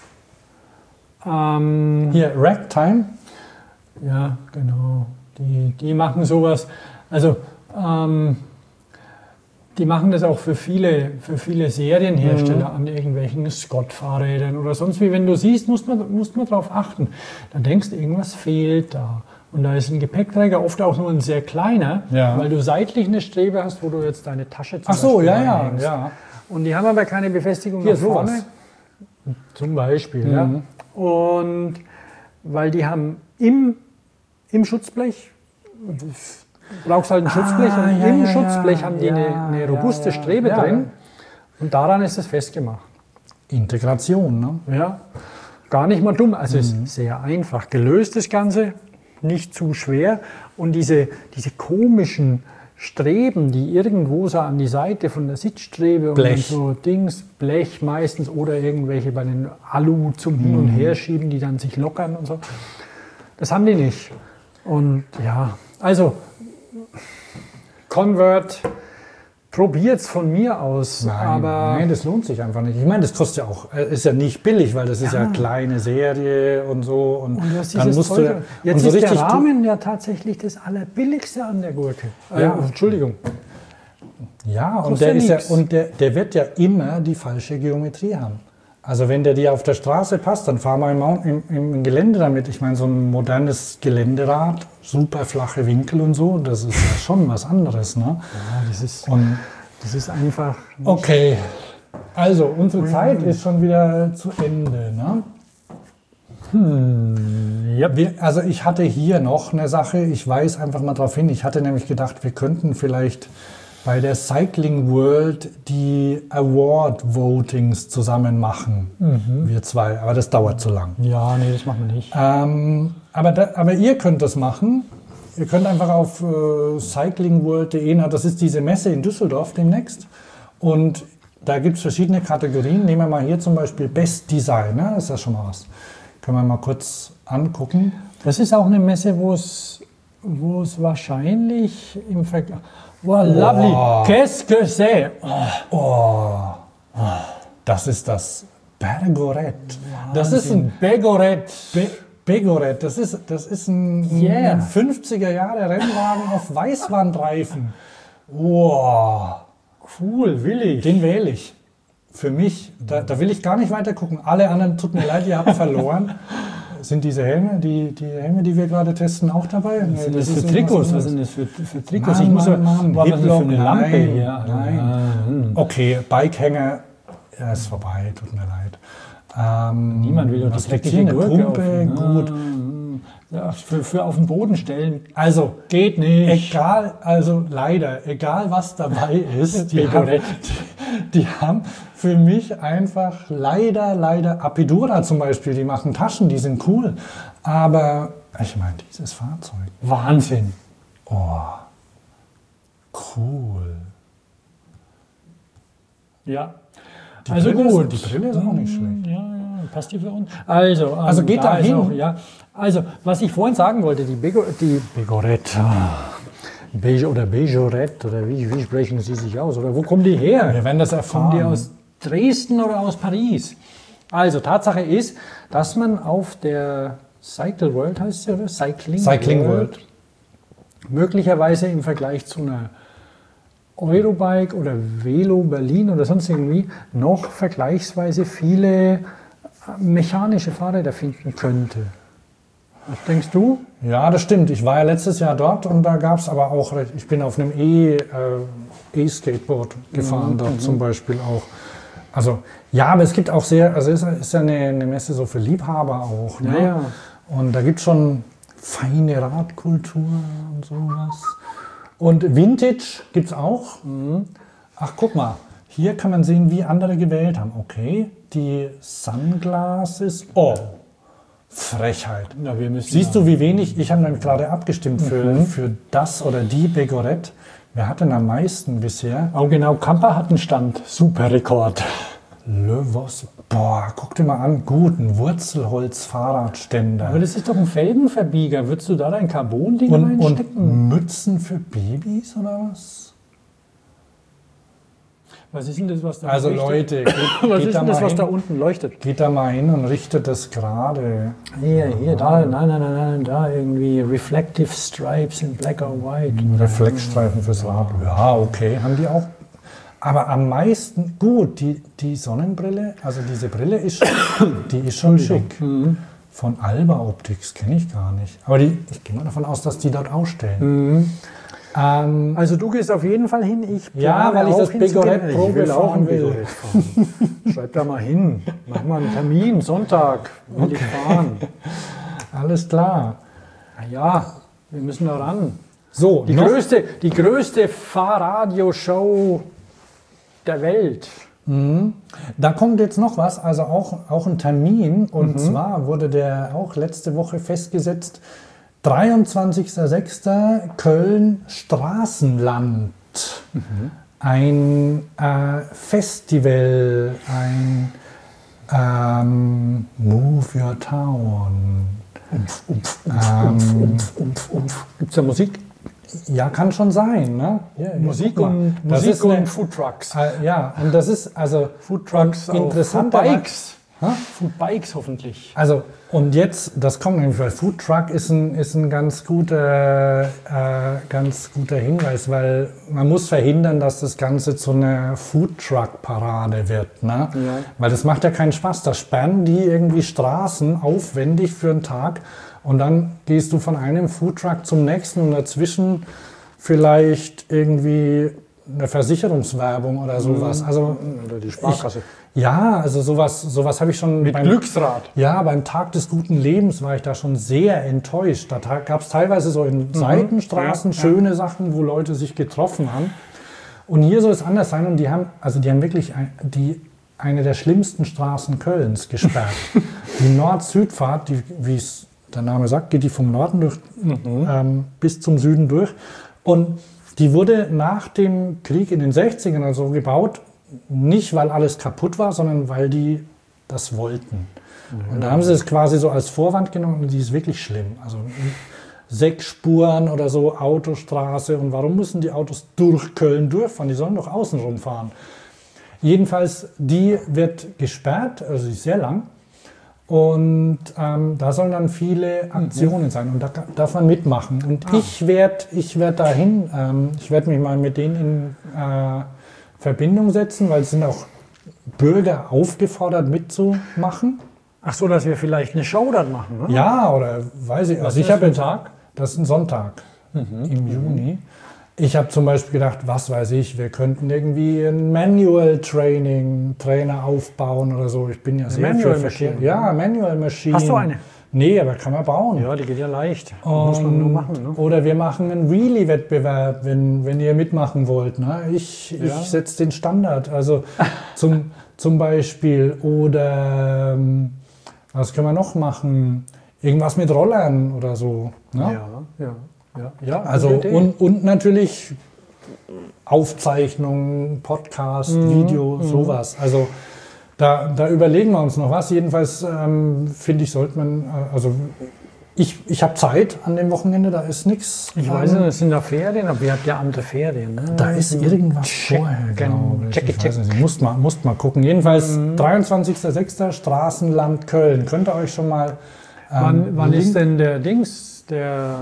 ähm, Hier, Ragtime. ja, genau. Die, die machen sowas. Also, ähm, die machen das auch für viele, für viele Serienhersteller Mhm. an irgendwelchen Scott-Fahrrädern oder sonst wie. Wenn du siehst, musst man, musst man darauf achten. Dann denkst du, irgendwas fehlt da. Und da ist ein Gepäckträger oft auch nur ein sehr kleiner, Ja. weil du seitlich eine Strebe hast, wo du jetzt deine Tasche zum Ach so, Beispiel ja, ja, reinhängst. ja. Und die haben aber keine Befestigung Hier, nach vorne. sowas. Zum Beispiel, Mhm. ja. Und weil die haben im, im Schutzblech, du brauchst halt ein Schutzblech, Ah, und ja, im ja, Schutzblech ja. haben die Ja, eine, eine ja, robuste ja. Strebe Ja. drin und daran ist es festgemacht. Integration, ne? Ja, gar nicht mal dumm, also Mhm. ist sehr einfach gelöst das Ganze, nicht zu schwer und diese, diese komischen Streben, die irgendwo so an die Seite von der Sitzstrebe und Blech. so Dings, Blech meistens oder irgendwelche bei den Alu zum Hin- und Herschieben, die dann sich lockern und so. Das haben die nicht. Und ja, also Convert, probiert's von mir aus, Nein, aber nein, das lohnt sich einfach nicht. Ich meine, das kostet ja auch, äh, ist ja nicht billig, weil das ist ja, Ja. kleine Serie und so. Und, und du hast dann dieses musst du Zeug- ja- Jetzt und so ist der richtig tu- Rahmen ja tatsächlich das Allerbilligste an der Gurke. Ja. Äh, Entschuldigung. Ja, und, Kostet der, ja ist ja, nix. und der, der wird ja immer die falsche Geometrie haben. Also wenn der dir auf der Straße passt, dann fahr mal im, Mount- im, im Gelände damit. Ich meine, so ein modernes Geländerad, super flache Winkel und so, das ist ja schon was anderes. Ne? Ja, das ist, Und das ist einfach. okay, also unsere Zeit ist schon wieder zu Ende. Ne? Ja, Wir, also ich hatte hier noch eine Sache, ich weise einfach mal darauf hin. Ich hatte nämlich gedacht, wir könnten vielleicht bei der Cycling World die Award-Votings zusammen machen. Wir zwei, aber das dauert zu lang. ja, nee, das machen wir nicht. Ähm, aber, da, aber ihr könnt das machen. Ihr könnt einfach auf äh, cycling world punkt de, na, das ist diese Messe in Düsseldorf demnächst. Und da gibt es verschiedene Kategorien. Nehmen wir mal hier zum Beispiel Best Design. Ne? Das ist ja schon mal was. Können wir mal kurz angucken. Das ist auch eine Messe, wo es wo es wahrscheinlich im Vergleich. Wow, lovely. Qu'est-ce que c'est? Oh, das ist das Bergoret. Das ist ein Begoret. Be Begoret. Das ist, das ist ein, Yeah. ein fünfziger Jahre Rennwagen auf Weißwandreifen. Wow, Cool, will ich. den wähle ich. Für mich, da, da will ich gar nicht weiter gucken. Alle anderen, tut mir leid, ihr habt verloren. Sind diese Helme, die, die Helme, die wir gerade testen, auch dabei? Nee, Was sind das ist für Trikots? irgendwas Was sind anderes. das für, für Trikots? Mann, ich muss Mann, Mann. was ist das für Hitlock, eine Lampe nein, hier? nein. Ah, hm. Okay, Bikehänger, ja, ist vorbei, tut mir leid. Ähm, Niemand will doch die was liegt dreckige hier? Eine Gurke Pumpe, auf- gut. Ah, ja, für, für auf den Boden stellen. Also, Geht nicht. egal, also leider, egal was dabei ist, die, haben, Begoret. die, die haben für mich einfach leider, leider, Apidura zum Beispiel, die machen Taschen, die sind cool. Aber ich meine, dieses Fahrzeug, Wahnsinn. oh, cool. Ja. Die also Brille ist- gut. die Brille ist auch nicht schlecht. Ja, ja, passt die für uns? Also, ähm, Also geht da ist hin. auch, ja. Also, was ich vorhin sagen wollte, die, Bego, die Begoret, Beige oder Beigorette, oder wie, wie sprechen Sie sich aus? Oder wo kommen die her? Wir werden das erfahren. Kommen die aus Dresden oder aus Paris? Also, Tatsache ist, dass man auf der Cycle World, heißt sie, oder? Cycling, Cycling World. möglicherweise im Vergleich zu einer Eurobike oder Velo Berlin oder sonst irgendwie noch vergleichsweise viele mechanische Fahrräder finden könnte. Was denkst du? Ja, das stimmt. Ich war ja letztes Jahr dort und da gab es aber auch, ich bin auf einem E, äh, E-Skateboard gefahren, Mhm, dort mhm. zum Beispiel auch. Also ja, aber es gibt auch sehr, also es ist ja eine, eine Messe so für Liebhaber auch. Ne? Ja, ja. Und da gibt es schon feine Radkultur und sowas. Und Vintage gibt es auch. Mhm. Ach, guck mal, hier kann man sehen, wie andere gewählt haben. Okay, die Sunglasses. Oh, Frechheit. Ja, wir müssen Siehst du, wie wenig? Ich habe nämlich gerade abgestimmt für, Mhm. für das oder die Begorette. Wer hat denn am meisten bisher? Oh genau, Kamper hat einen Stand. Super Rekord. Le Vos. Boah, guck dir mal an. Guten Wurzelholz-Fahrradständer. Aber das ist doch ein Felgenverbieger. Würdest du da dein Carbon-Ding Und, reinstecken? und Mützen für Babys oder was? Was ist denn das, was da Also leuchtet? Leute, geht, Was geht ist da denn das, mal was da hin, unten leuchtet? geht da mal hin und richtet das gerade. Hier, hier, da, nein, nein, nein, nein, da irgendwie Reflective Stripes in Black or White. Reflexstreifen fürs Rad. Ja, okay, haben die auch. Aber am meisten, gut, die, die Sonnenbrille, also diese Brille ist, die ist schon schick. Mhm. Von Alba Optics kenne ich gar nicht. Aber die, ich gehe mal davon aus, dass die dort ausstellen. Mhm. Ähm, Also du gehst auf jeden Fall hin. Ich Ja, plane weil ich auch das hinzugehen. Begorette Probe Ich will auch fahren ein will. Begorette fahren. Schreib da mal hin. Mach mal einen Termin, Sonntag. Will ich fahren. alles klar. Na ja, wir müssen da ran. So, Die noch, größte, die größte Fahrradioshow der Welt. da kommt jetzt noch was, also auch, auch ein Termin. Und zwar wurde der auch letzte Woche festgesetzt, dreiundzwanzigster sechster Köln Straßenland. Ein äh, Festival, ein ähm, Move Your Town. Ähm, Gibt es da Musik? ja, kann schon sein. Ne? Ja, ja, Musik guck mal. und, Das Musik ist eine- und Foodtrucks. Äh, ja, und das ist also Foodtrucks, und interessanter- Foodbikes. Hä? Foodbikes hoffentlich. Also, und jetzt, das kommt nämlich, weil Food Truck ist ein, ist ein ganz, guter, äh, ganz guter Hinweis, weil man muss verhindern, dass das Ganze zu einer Food Truck Parade wird. Ne? Ja. Weil das macht ja keinen Spaß. Da sperren die irgendwie Straßen aufwendig für einen Tag und dann gehst du von einem Food Truck zum nächsten und dazwischen vielleicht irgendwie eine Versicherungswerbung oder sowas. Also, Oder die Sparkasse. ja, also sowas, sowas habe ich schon Mit beim Glücksrad. Ja, beim Tag des guten Lebens war ich da schon sehr enttäuscht. Da gab es teilweise so in Seitenstraßen Ja, ja. schöne Sachen, wo Leute sich getroffen haben. Und hier soll es anders sein. Und die haben, also die haben wirklich ein, die, eine der schlimmsten Straßen Kölns gesperrt. Die Nord-Süd-Fahrt, die, wie es der Name sagt, geht die vom Norden durch, ähm, bis zum Süden durch. Und die wurde nach dem Krieg in den sechzigern oder so gebaut, nicht weil alles kaputt war, sondern weil die das wollten. Und da haben sie es quasi so als Vorwand genommen und die ist wirklich schlimm. Also sechs Spuren oder so, Autostraße. Und warum müssen die Autos durch Köln durchfahren? Die sollen doch außen rumfahren. Jedenfalls, die wird gesperrt, also sie ist sehr lang. Und ähm, da sollen dann viele Aktionen sein und da ka- darf man mitmachen. Und ich werde ich werd dahin, ähm, ich werde mich mal mit denen in äh, Verbindung setzen, weil es sind auch Bürger aufgefordert mitzumachen. Ach so, dass wir vielleicht eine Show dann machen, ne? Ja, oder weiß ich. Also ist ich habe das für ein Tag? Das ist ein Sonntag im Juni. Ich habe zum Beispiel gedacht, was weiß ich, wir könnten irgendwie ein Manual Training Trainer aufbauen oder so. Ich bin ja sehr Manual für Verkehr. Machine? Ja, Manual Machine. Hast du eine? Nee, aber kann man bauen. Ja, die geht ja leicht. Muss man nur machen, ne? Oder wir machen einen Wheelie-Wettbewerb, wenn, wenn ihr mitmachen wollt. Ne? Ich, Ja. ich setze den Standard. Also zum, zum Beispiel. Oder ähm, was können wir noch machen? Irgendwas mit Rollern oder so. Ne? Ja, ja, ja. ja Also gute Idee. und, und natürlich Aufzeichnungen, Podcast, Mhm, Video, sowas. Also da, da überlegen wir uns noch was. Jedenfalls ähm, finde ich, sollte man, äh, also ich, ich habe Zeit an dem Wochenende, da ist nichts. Ich weiß nicht, es sind da Ferien, aber ihr habt ja andere Ferien. Ne? Da ist irgendwas Check, vorher, glaube ich. check, ich check. weiß nicht, musst mal, musst mal gucken. Jedenfalls dreiundzwanzigster sechster Straßenland Köln. Könnt ihr euch schon mal... ähm, Wann, wann Link- ist denn der Dings, der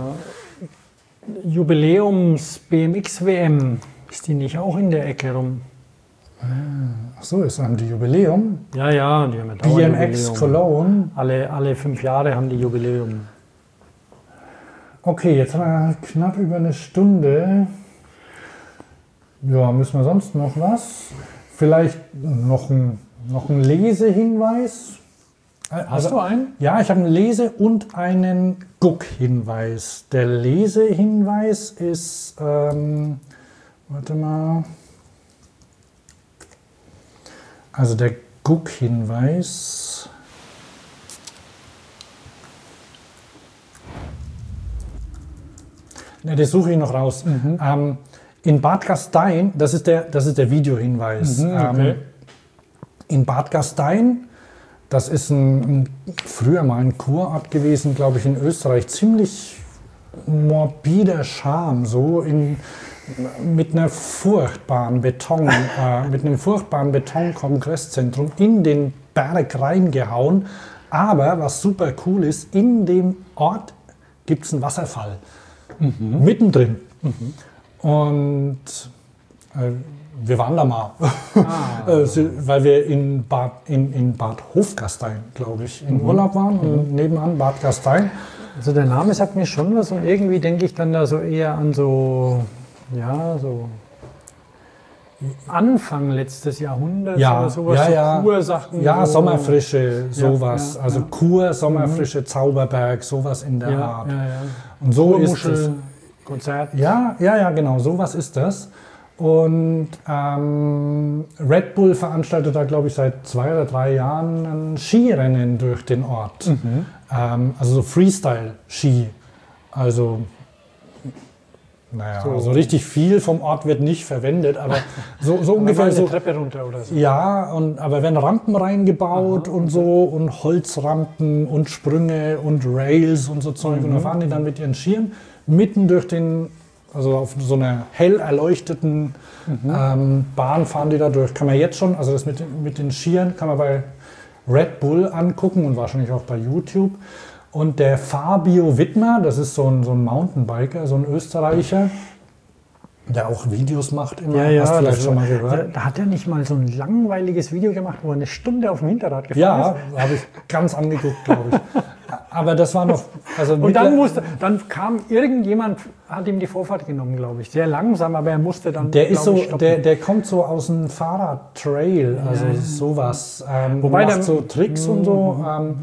Jubiläums-B M X W M? Ist die nicht auch in der Ecke rum? Ach so, ist ein Jubiläum. Ja, ja, die haben ja B M X Jubiläum. Cologne. Alle, alle fünf Jahre haben die Jubiläum. Okay, jetzt haben wir knapp über eine Stunde. Ja, müssen wir sonst noch was? Vielleicht noch ein, noch ein Lesehinweis? Hast du einen? Ja, ich habe einen Lese- und einen Guck-Hinweis. Der Lesehinweis ist, ähm, warte mal, also der Guck-Hinweis, ne, das suche ich noch raus. Mhm. Ähm, in Bad Gastein, das ist der, das ist der Videohinweis. Mhm, okay. ähm, in Bad Gastein, das ist ein, ein, früher mal ein Kurort gewesen, glaube ich, in Österreich. Ziemlich morbider Charme, so in, mit einer furchtbaren Beton, äh, mit einem furchtbaren Betonkongreszentrum in den Berg reingehauen. Aber was super cool ist, in dem Ort gibt es einen Wasserfall. Mhm. Mittendrin. Mhm. Und äh, wir waren da mal, ah. äh, weil wir in Bad, in, in Bad Hofgastein, glaube ich, in mhm. Urlaub waren und mhm. nebenan Bad Gastein. Also der Name sagt mir schon was und irgendwie denke ich dann da so eher an so, ja, so Anfang letztes Jahrhunderts ja, oder sowas, ja, so ja. Kursachen. Ja, so. Sommerfrische, sowas. Ja, ja, also ja. Kur, Sommerfrische, mhm. Zauberberg, sowas in der ja, Art. Ja, ja. Und so ist es. Konzert. Ja, ja, ja, genau, sowas ist das. Und ähm, Red Bull veranstaltet da, glaube ich, seit zwei oder drei Jahren ein Skirennen durch den Ort. Mhm. Ähm, also so Freestyle-Ski. Also, naja, so. also richtig viel vom Ort wird nicht verwendet, aber so, so ungefähr eine so. Treppe runter oder so. Ja, und, aber werden Rampen reingebaut Aha, und okay. so und Holzrampen und Sprünge und Rails und so Zeug. Mhm. Und da fahren die dann mit ihren Skiern mitten durch den, also auf so einer hell erleuchteten mhm. ähm, Bahn fahren die da durch. Kann man jetzt schon, also das mit, mit den Skiern kann man bei Red Bull angucken und wahrscheinlich auch bei YouTube. Und der Fabio Wittmer, das ist so ein, so ein Mountainbiker, so ein Österreicher, der auch Videos macht immer. Ja, ja, hast du vielleicht schon mal da, gehört. da hat er nicht mal so ein langweiliges Video gemacht, wo er eine Stunde auf dem Hinterrad gefahren ja, ist? Ja, habe ich ganz angeguckt, glaube ich. Aber das war noch... Also und dann, musste, dann kam irgendjemand, hat ihm die Vorfahrt genommen, glaube ich. Sehr langsam, aber er musste dann, der ist so, ich, der, der kommt so aus dem Fahrradtrail, also ja. sowas. Ähm, Wobei macht der, so Tricks und so. Ähm,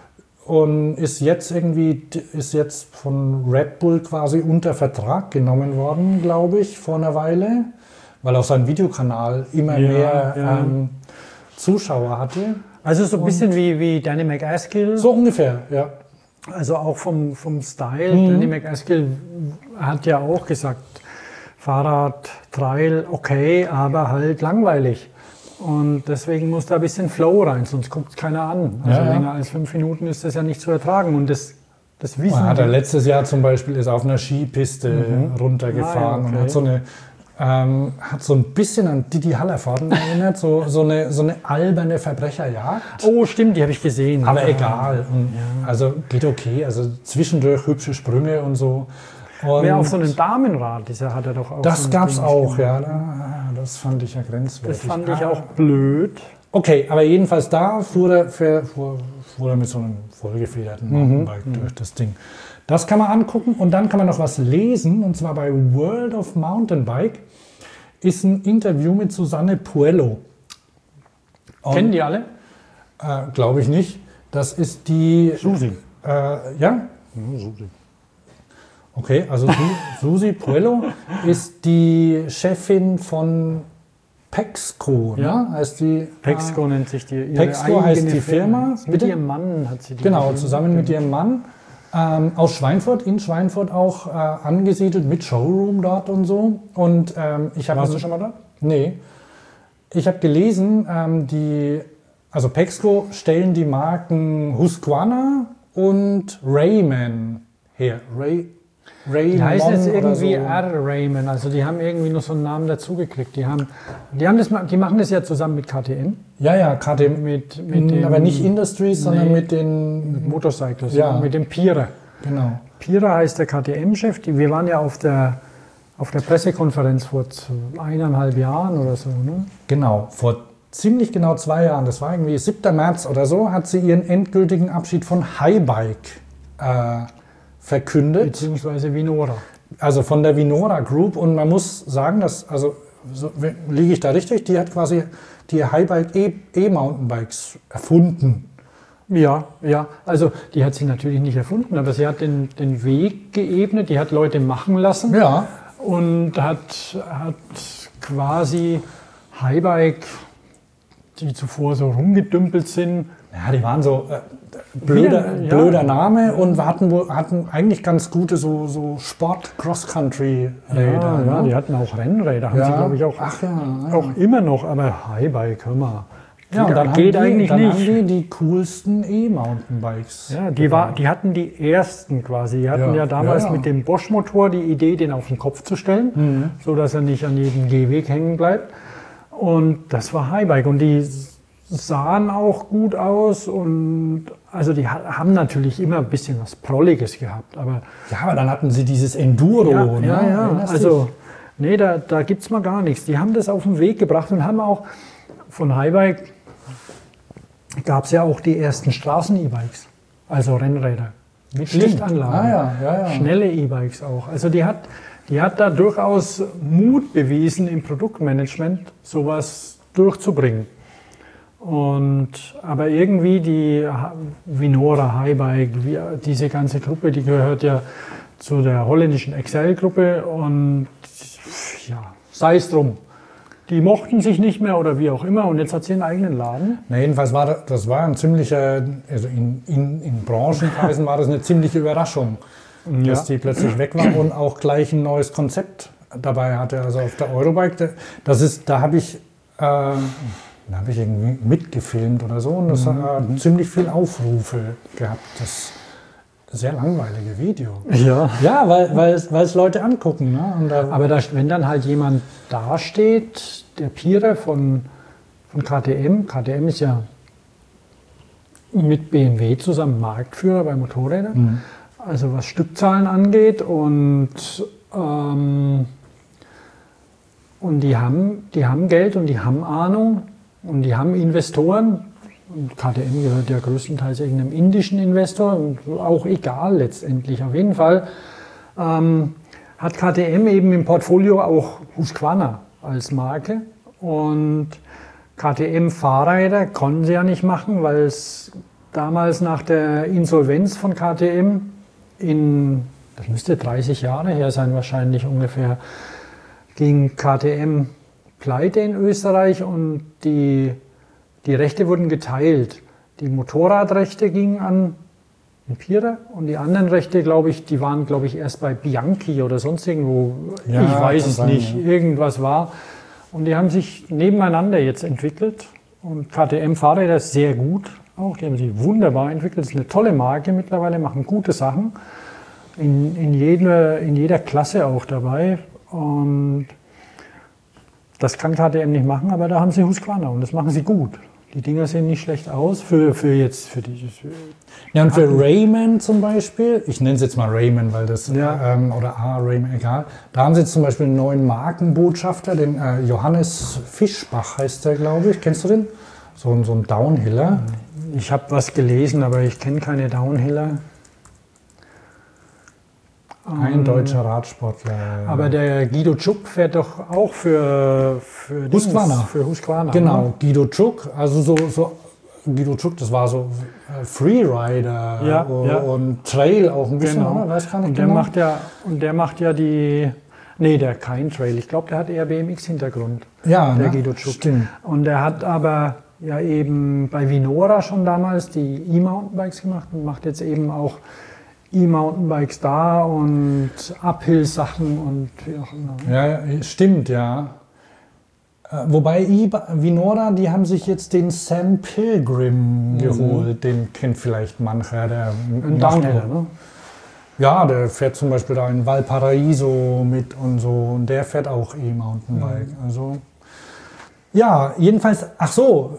und ist jetzt irgendwie, ist jetzt von Red Bull quasi unter Vertrag genommen worden, glaube ich, vor einer Weile. Weil auf seinem Videokanal immer ja, mehr ja. Ähm, Zuschauer hatte. Also so ein bisschen wie, wie Danny McAskill. So ungefähr, ja. Also auch vom, vom Style. Mhm. Danny McAskill hat ja auch gesagt, Fahrrad, Trail, okay, aber halt langweilig. Und deswegen muss da ein bisschen Flow rein, sonst guckt es keiner an. Also ja, länger ja. als fünf Minuten ist das ja nicht zu ertragen. Und das, das Wissen... Hat er letztes Jahr zum Beispiel ist auf einer Skipiste mhm. runtergefahren ah, ja, okay. und hat so eine... Ähm, hat so ein bisschen an Didi Hallervorden erinnert, so, so, eine, so eine alberne Verbrecherjagd. Oh, stimmt, die habe ich gesehen. Aber ja. egal. Und ja. Also geht okay. Also zwischendurch hübsche Sprünge und so. Und Wer auf so einem Damenrad, dieser hat er doch auch. Das so gab es auch, gemacht. ja. Das fand ich ja grenzwertig. Das fand ich auch blöd. Okay, aber jedenfalls da fuhr er, fuhr, fuhr er mit so einem vollgefederten Mountainbike mhm. durch das Ding. Das kann man angucken und dann kann man noch was lesen, und zwar bei World of Mountainbike ist ein Interview mit Susanne Puello. Und, kennen die alle? Äh, Glaube ich nicht. Das ist die... Susi. Äh, ja? Ja, Susi. Okay, also Su Susi Puello ist die Chefin von Pexco, ja. ne? Heißt die, Pexco äh, nennt sich die ihre Pexco heißt die Firma. Mit ihrem Mann hat sie die. Genau, zusammen mit ihrem Mann. Ähm, aus Schweinfurt, in Schweinfurt auch äh, angesiedelt, mit Showroom dort und so. Und, ähm, ich Warst also, du schon mal dort? Nee. Ich habe gelesen, ähm, die, also Pexco stellen die Marken Husqvarna und Rayman her. Ray, Raymon die heißen jetzt irgendwie so. R-Rayman, also die haben irgendwie noch so einen Namen dazugekriegt. Die, haben, die, haben das, die machen das ja zusammen mit K T M. Ja, ja, K T M, mit, mit dem, aber nicht Industries, nee, sondern mit den mit Motorcycles, ja. mit dem Pira. Genau. Pira heißt der K T M-Chef. Wir waren ja auf der, auf der Pressekonferenz vor eineinhalb Jahren oder so. Ne? Genau, vor ziemlich genau zwei Jahren, das war irgendwie siebter März oder so, hat sie ihren endgültigen Abschied von Highbike äh, verkündet. Beziehungsweise Vinora. Also von der Vinora Group. Und man muss sagen, dass, also so, liege ich da richtig, die hat quasi die Highbike E- E-Mountainbikes erfunden. Ja, ja, also die hat sie natürlich nicht erfunden, aber sie hat den, den Weg geebnet, die hat Leute machen lassen Ja. und hat, hat quasi Highbike, die zuvor so rumgedümpelt sind. Ja, die waren so äh, blöder, Ja. blöder Name und hatten, wohl- hatten eigentlich ganz gute so, so Sport-Cross-Country-Räder. Ja, ja, ne? die hatten auch Rennräder, haben sie glaube ich auch, Ach ja, ja. auch immer noch, aber Highbike, hör mal. Ja, und dann geht haben die, eigentlich dann nicht. haben die die coolsten E-Mountainbikes. Ja, die, war, die hatten die ersten quasi. Die hatten Ja, ja, damals ja, ja. mit dem Bosch-Motor die Idee, den auf den Kopf zu stellen, Mhm. so dass er nicht an jedem Gehweg hängen bleibt. Und das war Highbike. Und die sahen auch gut aus. Und also die ha- haben natürlich immer ein bisschen was Prolliges gehabt. Aber Ja, aber dann hatten sie dieses Enduro. ja, ne? ja, ja. Erinnerst du Also, nee, da, da gibt es mal gar nichts. Die haben das auf den Weg gebracht und haben auch von Highbike gab es ja auch die ersten Straßen-E-Bikes, also Rennräder mit Stimmt. Lichtanlagen, Ah, ja, ja, ja. schnelle E-Bikes auch. Also die hat, die hat da durchaus Mut bewiesen, im Produktmanagement sowas durchzubringen. Und, aber irgendwie die Ha- Vinora, Highbike, wie- diese ganze Gruppe, die gehört ja zu der holländischen Excel-Gruppe und ja, sei es drum. Die mochten sich nicht mehr oder wie auch immer und jetzt hat sie einen eigenen Laden. Na, jedenfalls war das, das war ein ziemlicher, also in, in, in Branchenkreisen war das eine ziemliche Überraschung, dass die plötzlich weg war und auch gleich ein neues Konzept dabei hatte. Also auf der Eurobike, da- das ist, da habe ich, äh, da habe ich irgendwie mitgefilmt oder so und das hat äh, ziemlich viel Aufrufe gehabt. Das sehr langweilige Video. Ja. Ja, weil, weil, es, weil es Leute angucken. Ne? Und da, Aber da, wenn dann halt jemand dasteht, der Pierer von, von K T M, K T M ist ja mit B M W zusammen Marktführer bei Motorrädern, also was Stückzahlen angeht und, ähm, und die, haben, die haben Geld und die haben Ahnung und die haben Investoren. Und K T M gehört ja größtenteils irgendeinem indischen Investor, und auch egal letztendlich. Auf jeden Fall ähm, hat K T M eben im Portfolio auch Husqvarna als Marke. Und K T M-Fahrräder konnten sie ja nicht machen, weil es damals nach der Insolvenz von K T M in, das müsste dreißig Jahre her sein wahrscheinlich ungefähr, ging K T M pleite in Österreich und die Die Rechte wurden geteilt. Die Motorradrechte gingen an den Pierer und die anderen Rechte, glaube ich, die waren, glaube ich, erst bei Bianchi oder sonst irgendwo. Ja, ich weiß kann es sein, nicht. ja. Irgendwas war. Und die haben sich nebeneinander jetzt entwickelt. Und K T M-Fahrräder ist sehr gut. Auch die haben sich wunderbar entwickelt. Das ist eine tolle Marke mittlerweile, machen gute Sachen. In, in, jeder, in jeder Klasse auch dabei. Und das kann K T M nicht machen, aber da haben sie Husqvarna und das machen sie gut. Die Dinger sehen nicht schlecht aus für, für jetzt für die. Für Ja, und für Raymond zum Beispiel, ich nenne es jetzt mal Raymond, weil das, Ja. ähm, oder A, Raymond, egal. Da haben sie jetzt zum Beispiel einen neuen Markenbotschafter, den äh, Johannes Fischbach heißt der, glaube ich. Kennst du den? So, ein- so ein Downhiller. ich habe was gelesen, aber ich kenne keine Downhiller. Ein deutscher Radsportler. Aber der Guido Tschuck fährt doch auch für, für Dings, Husqvarna. Für Husqvarna. Genau, Ne? Guido Tschuck, also so, so Guido Tschuck, das war so äh, Freerider Ja, und, ja. und Trail auch ein bisschen, Genau. oder? Weiß gar nicht Und der genau. macht ja und der macht ja die. Nee, der hat kein Trail. Ich glaube, der hat eher B M X-Hintergrund. ja, der ne? Guido Tschuck. Stimmt. Und er hat aber ja eben bei Vinora schon damals die E-Mountainbikes gemacht und macht jetzt eben auch E-Mountainbikes da und Uphill-Sachen und wie auch immer. Ja, ja, stimmt, ja. Äh, Wobei Iba- Vinora, die haben sich jetzt den Sam Pilgrim geholt. Den kennt vielleicht mancher. Der Ein macht Downhiller, auch- ne? Ja, der fährt zum Beispiel da in Valparaiso mit und so. Und der fährt auch E-Mountainbike. Also, ja, jedenfalls, ach so.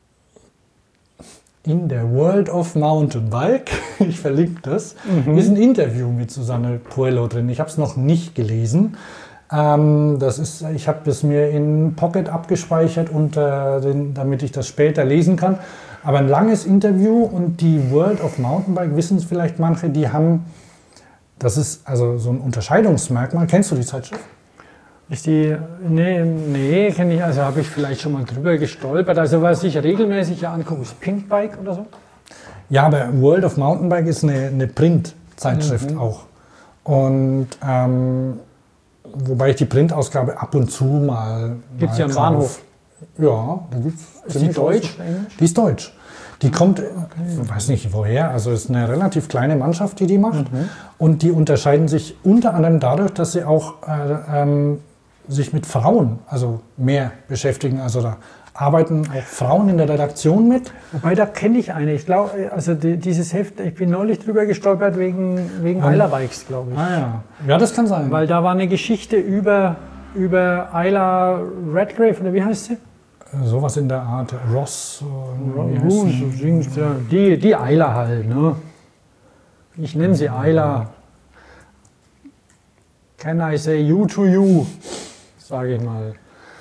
In der World of Mountainbike, ich verlinke das, ist ein Interview mit Susanne Puello drin. Ich habe es noch nicht gelesen. Ähm, das ist, ich habe das mir in Pocket abgespeichert, unter den, damit ich das später lesen kann. Aber ein langes Interview und die World of Mountainbike, wissen es vielleicht manche, die haben, das ist also so ein Unterscheidungsmerkmal. Kennst du die Zeitschrift? Ist die, nee, nee, kenne ich, also habe ich vielleicht schon mal drüber gestolpert. Also was ich regelmäßig ja angucke, ist Pinkbike oder so. Ja, aber World of Mountainbike ist eine, eine Print-Zeitschrift mhm. auch. Und ähm, wobei ich die Printausgabe ab und zu mal. Gibt es ja am Bahnhof. Ja, da gibt's. Ist die deutsch? Die ist deutsch. Die kommt, okay. Ich weiß nicht woher, also es ist eine relativ kleine Mannschaft, die die macht. Mhm. Und die unterscheiden sich unter anderem dadurch, dass sie auch äh, ähm, sich mit Frauen also mehr beschäftigen. Also da arbeiten auch Frauen in der Redaktion mit. Wobei, da kenne ich eine. Ich glaube, also die, dieses Heft, ich bin neulich drüber gestolpert wegen, wegen Ayla Bikes, glaube ich. Ah ja. Ja, das kann sein. Weil da war eine Geschichte über, über Ayla Redgrave, oder wie heißt sie? Sowas in der Art. Ross. Ross die, die Ayla halt, ne? Ich nenne sie Ayla. Can I say you to you? Sage ich mal.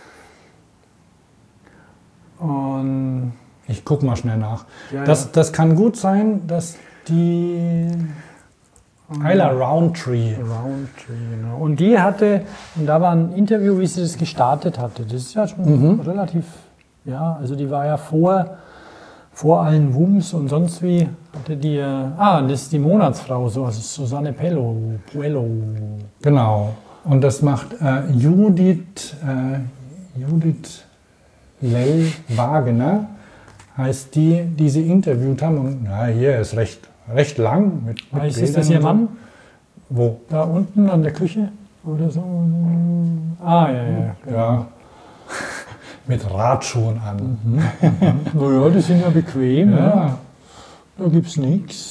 Und ich gucke mal schnell nach. Ja, das, ja. das kann gut sein, dass die Ayla Roundtree. Roundtree, genau. Und die hatte, und da war ein Interview, wie sie das gestartet hatte. Das ist ja schon mhm. relativ, ja, also die war ja vor, vor allen Wumms und sonst wie, hatte die, ah, das ist die Monatsfrau, so, also Susanne Pello, Puello. Genau. Und das macht äh, Judith, äh, Judith Lell Wagener, heißt die, die sie interviewt haben. Und ja, hier ist recht, recht lang. Mit, mit ist Bildern das ihr Mann? Wo? Da unten an der Küche oder so? Ah, ja, ja. Genau. Ja. Mit Radschuhen an. Mhm. Mhm. Naja, die sind ja bequem. Ja. Ja. Da gibt es nichts.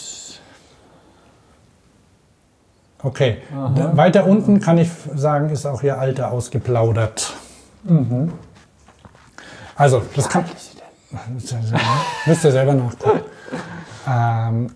Okay. Da, weiter unten kann ich sagen, ist auch ihr Alter ausgeplaudert. Mhm. Also, das kann. Müsst ihr selber nachgucken. ähm,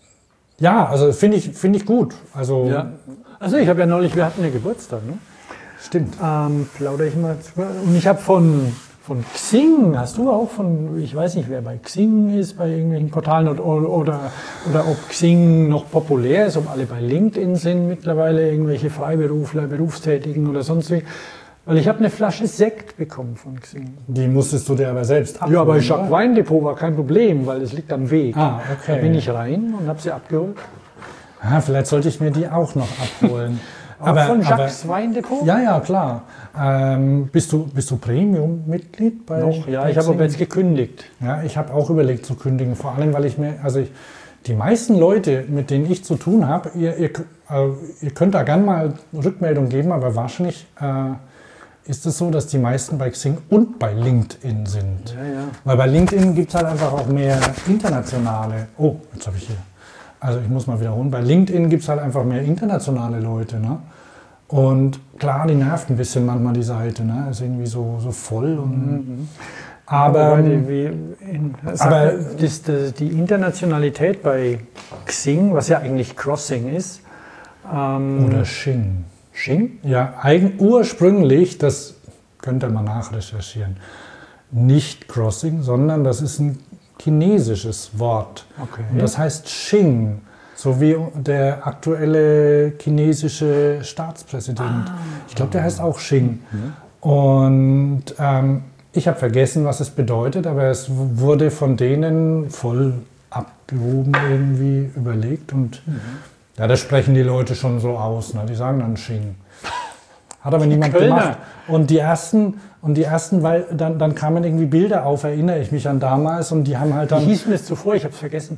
ja, also finde ich, find ich gut. Also, ja. also ich habe ja neulich, wir hatten ja Geburtstag, ne? Stimmt. Ähm, plaudere ich mal. Und ich habe von, von Xing, hast du auch von, ich weiß nicht, wer bei Xing ist, bei irgendwelchen Portalen oder, oder, oder ob Xing noch populär ist, ob alle bei LinkedIn sind mittlerweile, irgendwelche Freiberufler, Berufstätigen oder sonst wie. Weil ich habe eine Flasche Sekt bekommen von Xing. Die musstest du dir aber selbst abholen. Ja, aber Jacques Weindepot war kein Problem, weil es liegt am Weg. Ah, okay. Da bin ich rein und habe sie abgeholt. Ah, vielleicht sollte ich mir die auch noch abholen. aber von Jacques Weindepot? Ja, ja, klar. Ähm, bist du, bist du Premium-Mitglied bei Noch, ja, bei ich habe aber jetzt gekündigt. Ja, ich habe auch überlegt zu kündigen. Vor allem, weil ich mir, also ich, die meisten Leute, mit denen ich zu tun habe, ihr, ihr, äh, ihr könnt da gerne mal Rückmeldung geben, aber wahrscheinlich äh, ist es so, dass die meisten bei Xing und bei LinkedIn sind. Ja, ja. Weil bei LinkedIn gibt es halt einfach auch mehr internationale. Oh, jetzt habe ich hier. Also ich muss mal wiederholen. Bei LinkedIn gibt es halt einfach mehr internationale Leute. Ne? Und klar, die nervt ein bisschen manchmal die Seite. Ne? Ist irgendwie so, so voll. Und, mhm. Aber, aber, die, in, aber das, das, die Internationalität bei Xing, was ja eigentlich Crossing ist. Ähm, oder Xing. Xing? Ja, eigen, ursprünglich, das könnt ihr mal nachrecherchieren, nicht Crossing, sondern das ist ein chinesisches Wort. Okay. Und das heißt Xing, so wie der aktuelle chinesische Staatspräsident. Ah. Ich glaube, der heißt auch Xing. Mhm. Und ähm, ich habe vergessen, was es bedeutet, aber es wurde von denen voll abgehoben irgendwie überlegt. Und mhm. ja, das sprechen die Leute schon so aus. Ne? Die sagen dann Xing. Hat aber niemand Kölner. gemacht. Und die ersten, und die ersten, weil dann, dann kamen irgendwie Bilder auf, erinnere ich mich an damals. Und die haben halt dann. Wie hieß denn das zuvor? Ich habe es vergessen.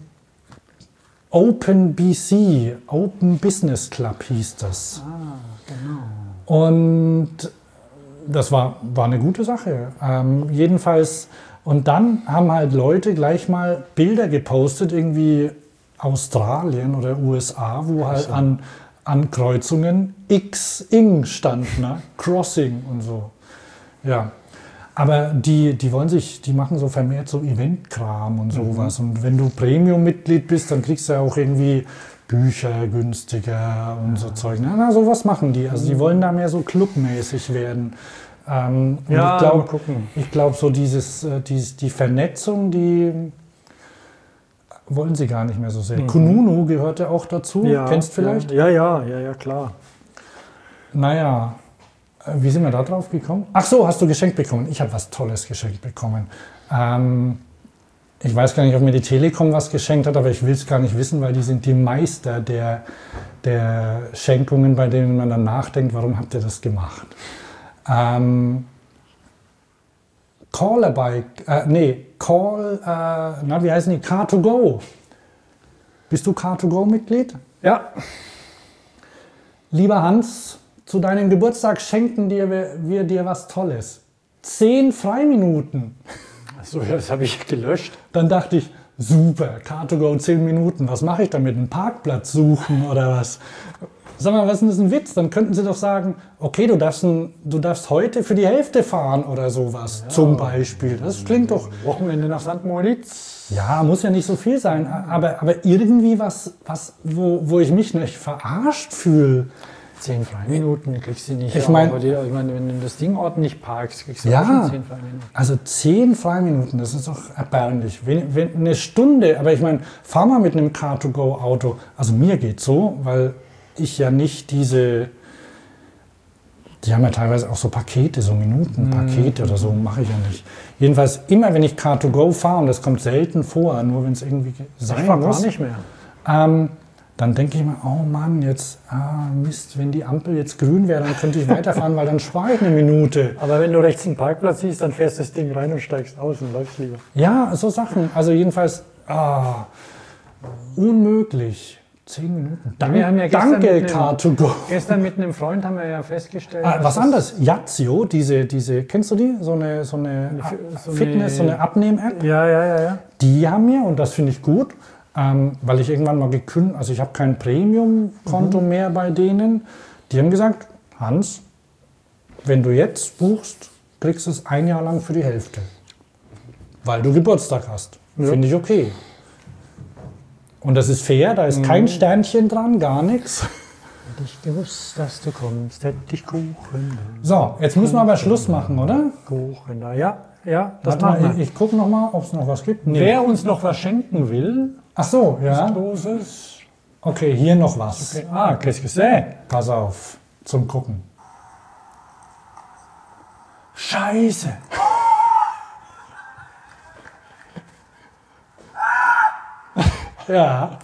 Open B C, Open Business Club hieß das. Ah, genau. Und das war, war eine gute Sache. Ähm, jedenfalls, und dann haben halt Leute gleich mal Bilder gepostet, irgendwie Australien oder U S A, wo halt an, an Kreuzungen X-Ing stand, ne? Crossing und so. Ja. Aber die, die wollen sich, die machen so vermehrt so Eventkram und sowas. Mhm. Und wenn du Premium-Mitglied bist, dann kriegst du ja auch irgendwie Bücher günstiger und so Zeug. Na, na, sowas machen die. Also die wollen da mehr so clubmäßig werden. Ähm, und Ja, ich glaube, mal gucken. ich glaube, so dieses, äh, dieses, die Vernetzung, die wollen sie gar nicht mehr so sehr. Mhm. Kununu gehört ja auch dazu. Ja, Kennst vielleicht? Ja, ja, ja, ja, klar. Naja, äh, wie sind wir da drauf gekommen? Ach so, hast du geschenkt bekommen? Ich habe was Tolles geschenkt bekommen. Ähm, ich weiß gar nicht, ob mir die Telekom was geschenkt hat, aber ich will es gar nicht wissen, weil die sind die Meister der, der Schenkungen, bei denen man dann nachdenkt, warum habt ihr das gemacht? Ähm, Call a Bike, äh, nee, Call, äh, na, wie heißen die? Car to Go. Bist du Car to Go Mitglied? Ja. Lieber Hans, zu deinem Geburtstag schenken dir, wir, wir dir was Tolles. Zehn Freiminuten. Achso, das habe ich gelöscht. Dann dachte ich, super, Car to Go zehn Minuten. Was mache ich damit? Einen Parkplatz suchen oder was? Sag mal, was ist denn das ein Witz? Dann könnten sie doch sagen, okay, du darfst, ein, du darfst heute für die Hälfte fahren oder sowas, ja, zum Beispiel. Das klingt doch... Wochenende nach Sankt Moritz. Ja, muss ja nicht so viel sein, aber, aber irgendwie was, was wo, wo ich mich nicht verarscht fühle. Zehn Freiminuten kriegst du nicht. Ich mein- aber die, ich meine, wenn du das Ding ordentlich parkst, kriegst du Ja. auch schon zehn Freiminuten. Also zehn Freiminuten, das ist doch erbärmlich. Wenn, wenn eine Stunde, aber ich meine, fahr mal mit einem Car to Go Auto. Also mir geht's so, weil ich ja nicht diese, die haben ja teilweise auch so Pakete, so Minutenpakete oder so, mache ich ja nicht. Jedenfalls immer, wenn ich Car to Go fahre, und das kommt selten vor, nur wenn es irgendwie Ich sein fahr muss, gar nicht mehr. ähm, dann denke ich mir, oh Mann, jetzt, ah, Mist, wenn die Ampel jetzt grün wäre, dann könnte ich weiterfahren, weil dann spare ich eine Minute. Aber wenn du rechts einen Parkplatz siehst, dann fährst du das Ding rein und steigst aus und läufst lieber. Ja, so Sachen. Also jedenfalls, ah, unmöglich. Zehn Minuten. Dank, Wir haben ja gestern danke, mit einem- Car to Go. Gestern mit einem Freund haben wir ja festgestellt, Ah, dass was das- anderes, Yazio, diese, diese, kennst du die? So eine, so eine so eine- Fitness, so eine Abnehm-App. Ja, ja, ja, ja. Die haben wir, und das finde ich gut, ähm, weil ich irgendwann mal gekündigt, also ich habe kein Premium-Konto Mhm. mehr bei denen. Die haben gesagt, Hans, wenn du jetzt buchst, kriegst du es ein Jahr lang für die Hälfte. Weil du Geburtstag hast. Ja. Finde ich okay. Und das ist fair, da ist Mhm. kein Sternchen dran, gar nichts. Hätte ich gewusst, dass du kommst, hätte ich Kuchen. So, jetzt müssen wir aber Schluss machen, oder? Kuchen da. Ja, ja, das Warte machen mal, wir. ich, ich gucke noch mal, ob es noch was gibt. Nee. Wer uns noch was schenken will, Ach so, ja. Großes. Okay, hier noch was. Okay. Ah, qu'est-ce que c'est? Pass auf, zum Gucken. Scheiße. Ja.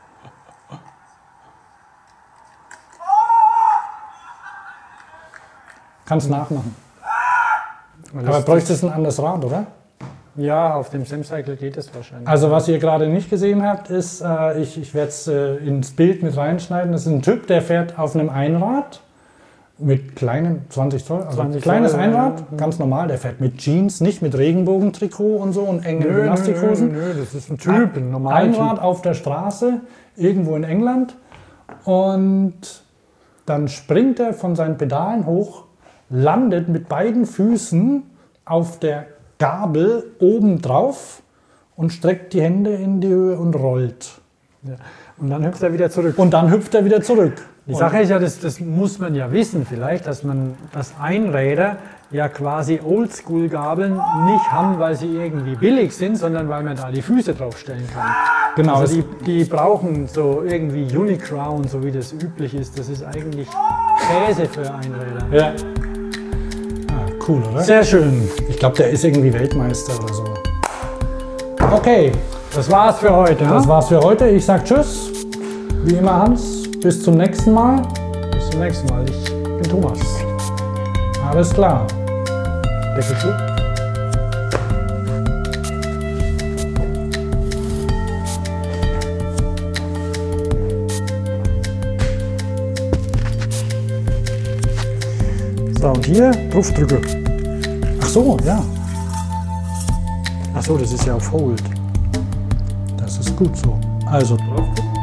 Kannst nachmachen. Aber bräuchtest ein anderes Rad, oder? Ja, auf dem Samcycle geht es wahrscheinlich. Also was ihr gerade nicht gesehen habt, ist, äh, ich, ich werde es äh, ins Bild mit reinschneiden, das ist ein Typ, der fährt auf einem Einrad mit kleinem, zwanzig Zoll, also zwanzig kleines Zoll, Einrad, ja. ganz normal, der fährt mit Jeans, nicht mit Regenbogentrikot und so und engen Nö, nö, nö, Gymnastikhosen. nö, das ist ein Typ, ein normaler Einrad Typ. auf der Straße, irgendwo in England, und dann springt er von seinen Pedalen hoch, landet mit beiden Füßen auf der Gabel oben drauf und streckt die Hände in die Höhe und rollt. Ja. Und dann hüpft er wieder zurück. Und dann hüpft er wieder zurück. Die Sache ist ja, das, das muss man ja wissen vielleicht, dass man das Einräder ja quasi Oldschool-Gabeln nicht haben, weil sie irgendwie billig sind, sondern weil man da die Füße draufstellen kann. Genau. Also die, die brauchen so irgendwie Unicrown, so wie das üblich ist. Das ist eigentlich Käse für Einräder. Ja. Ah, cool, oder? Sehr schön. Ich glaube, der ist irgendwie Weltmeister oder so. Okay, Das war's für heute. das Ja? war's für heute. Ich sag Tschüss. Wie immer, Hans. Bis zum nächsten Mal. Bis zum nächsten Mal. Ich bin Thomas. Alles klar. Deckel zu. So, und hier drauf drücken. Ach so, ja. Achso, das ist ja auf Hold. Das ist gut so. Also drauf.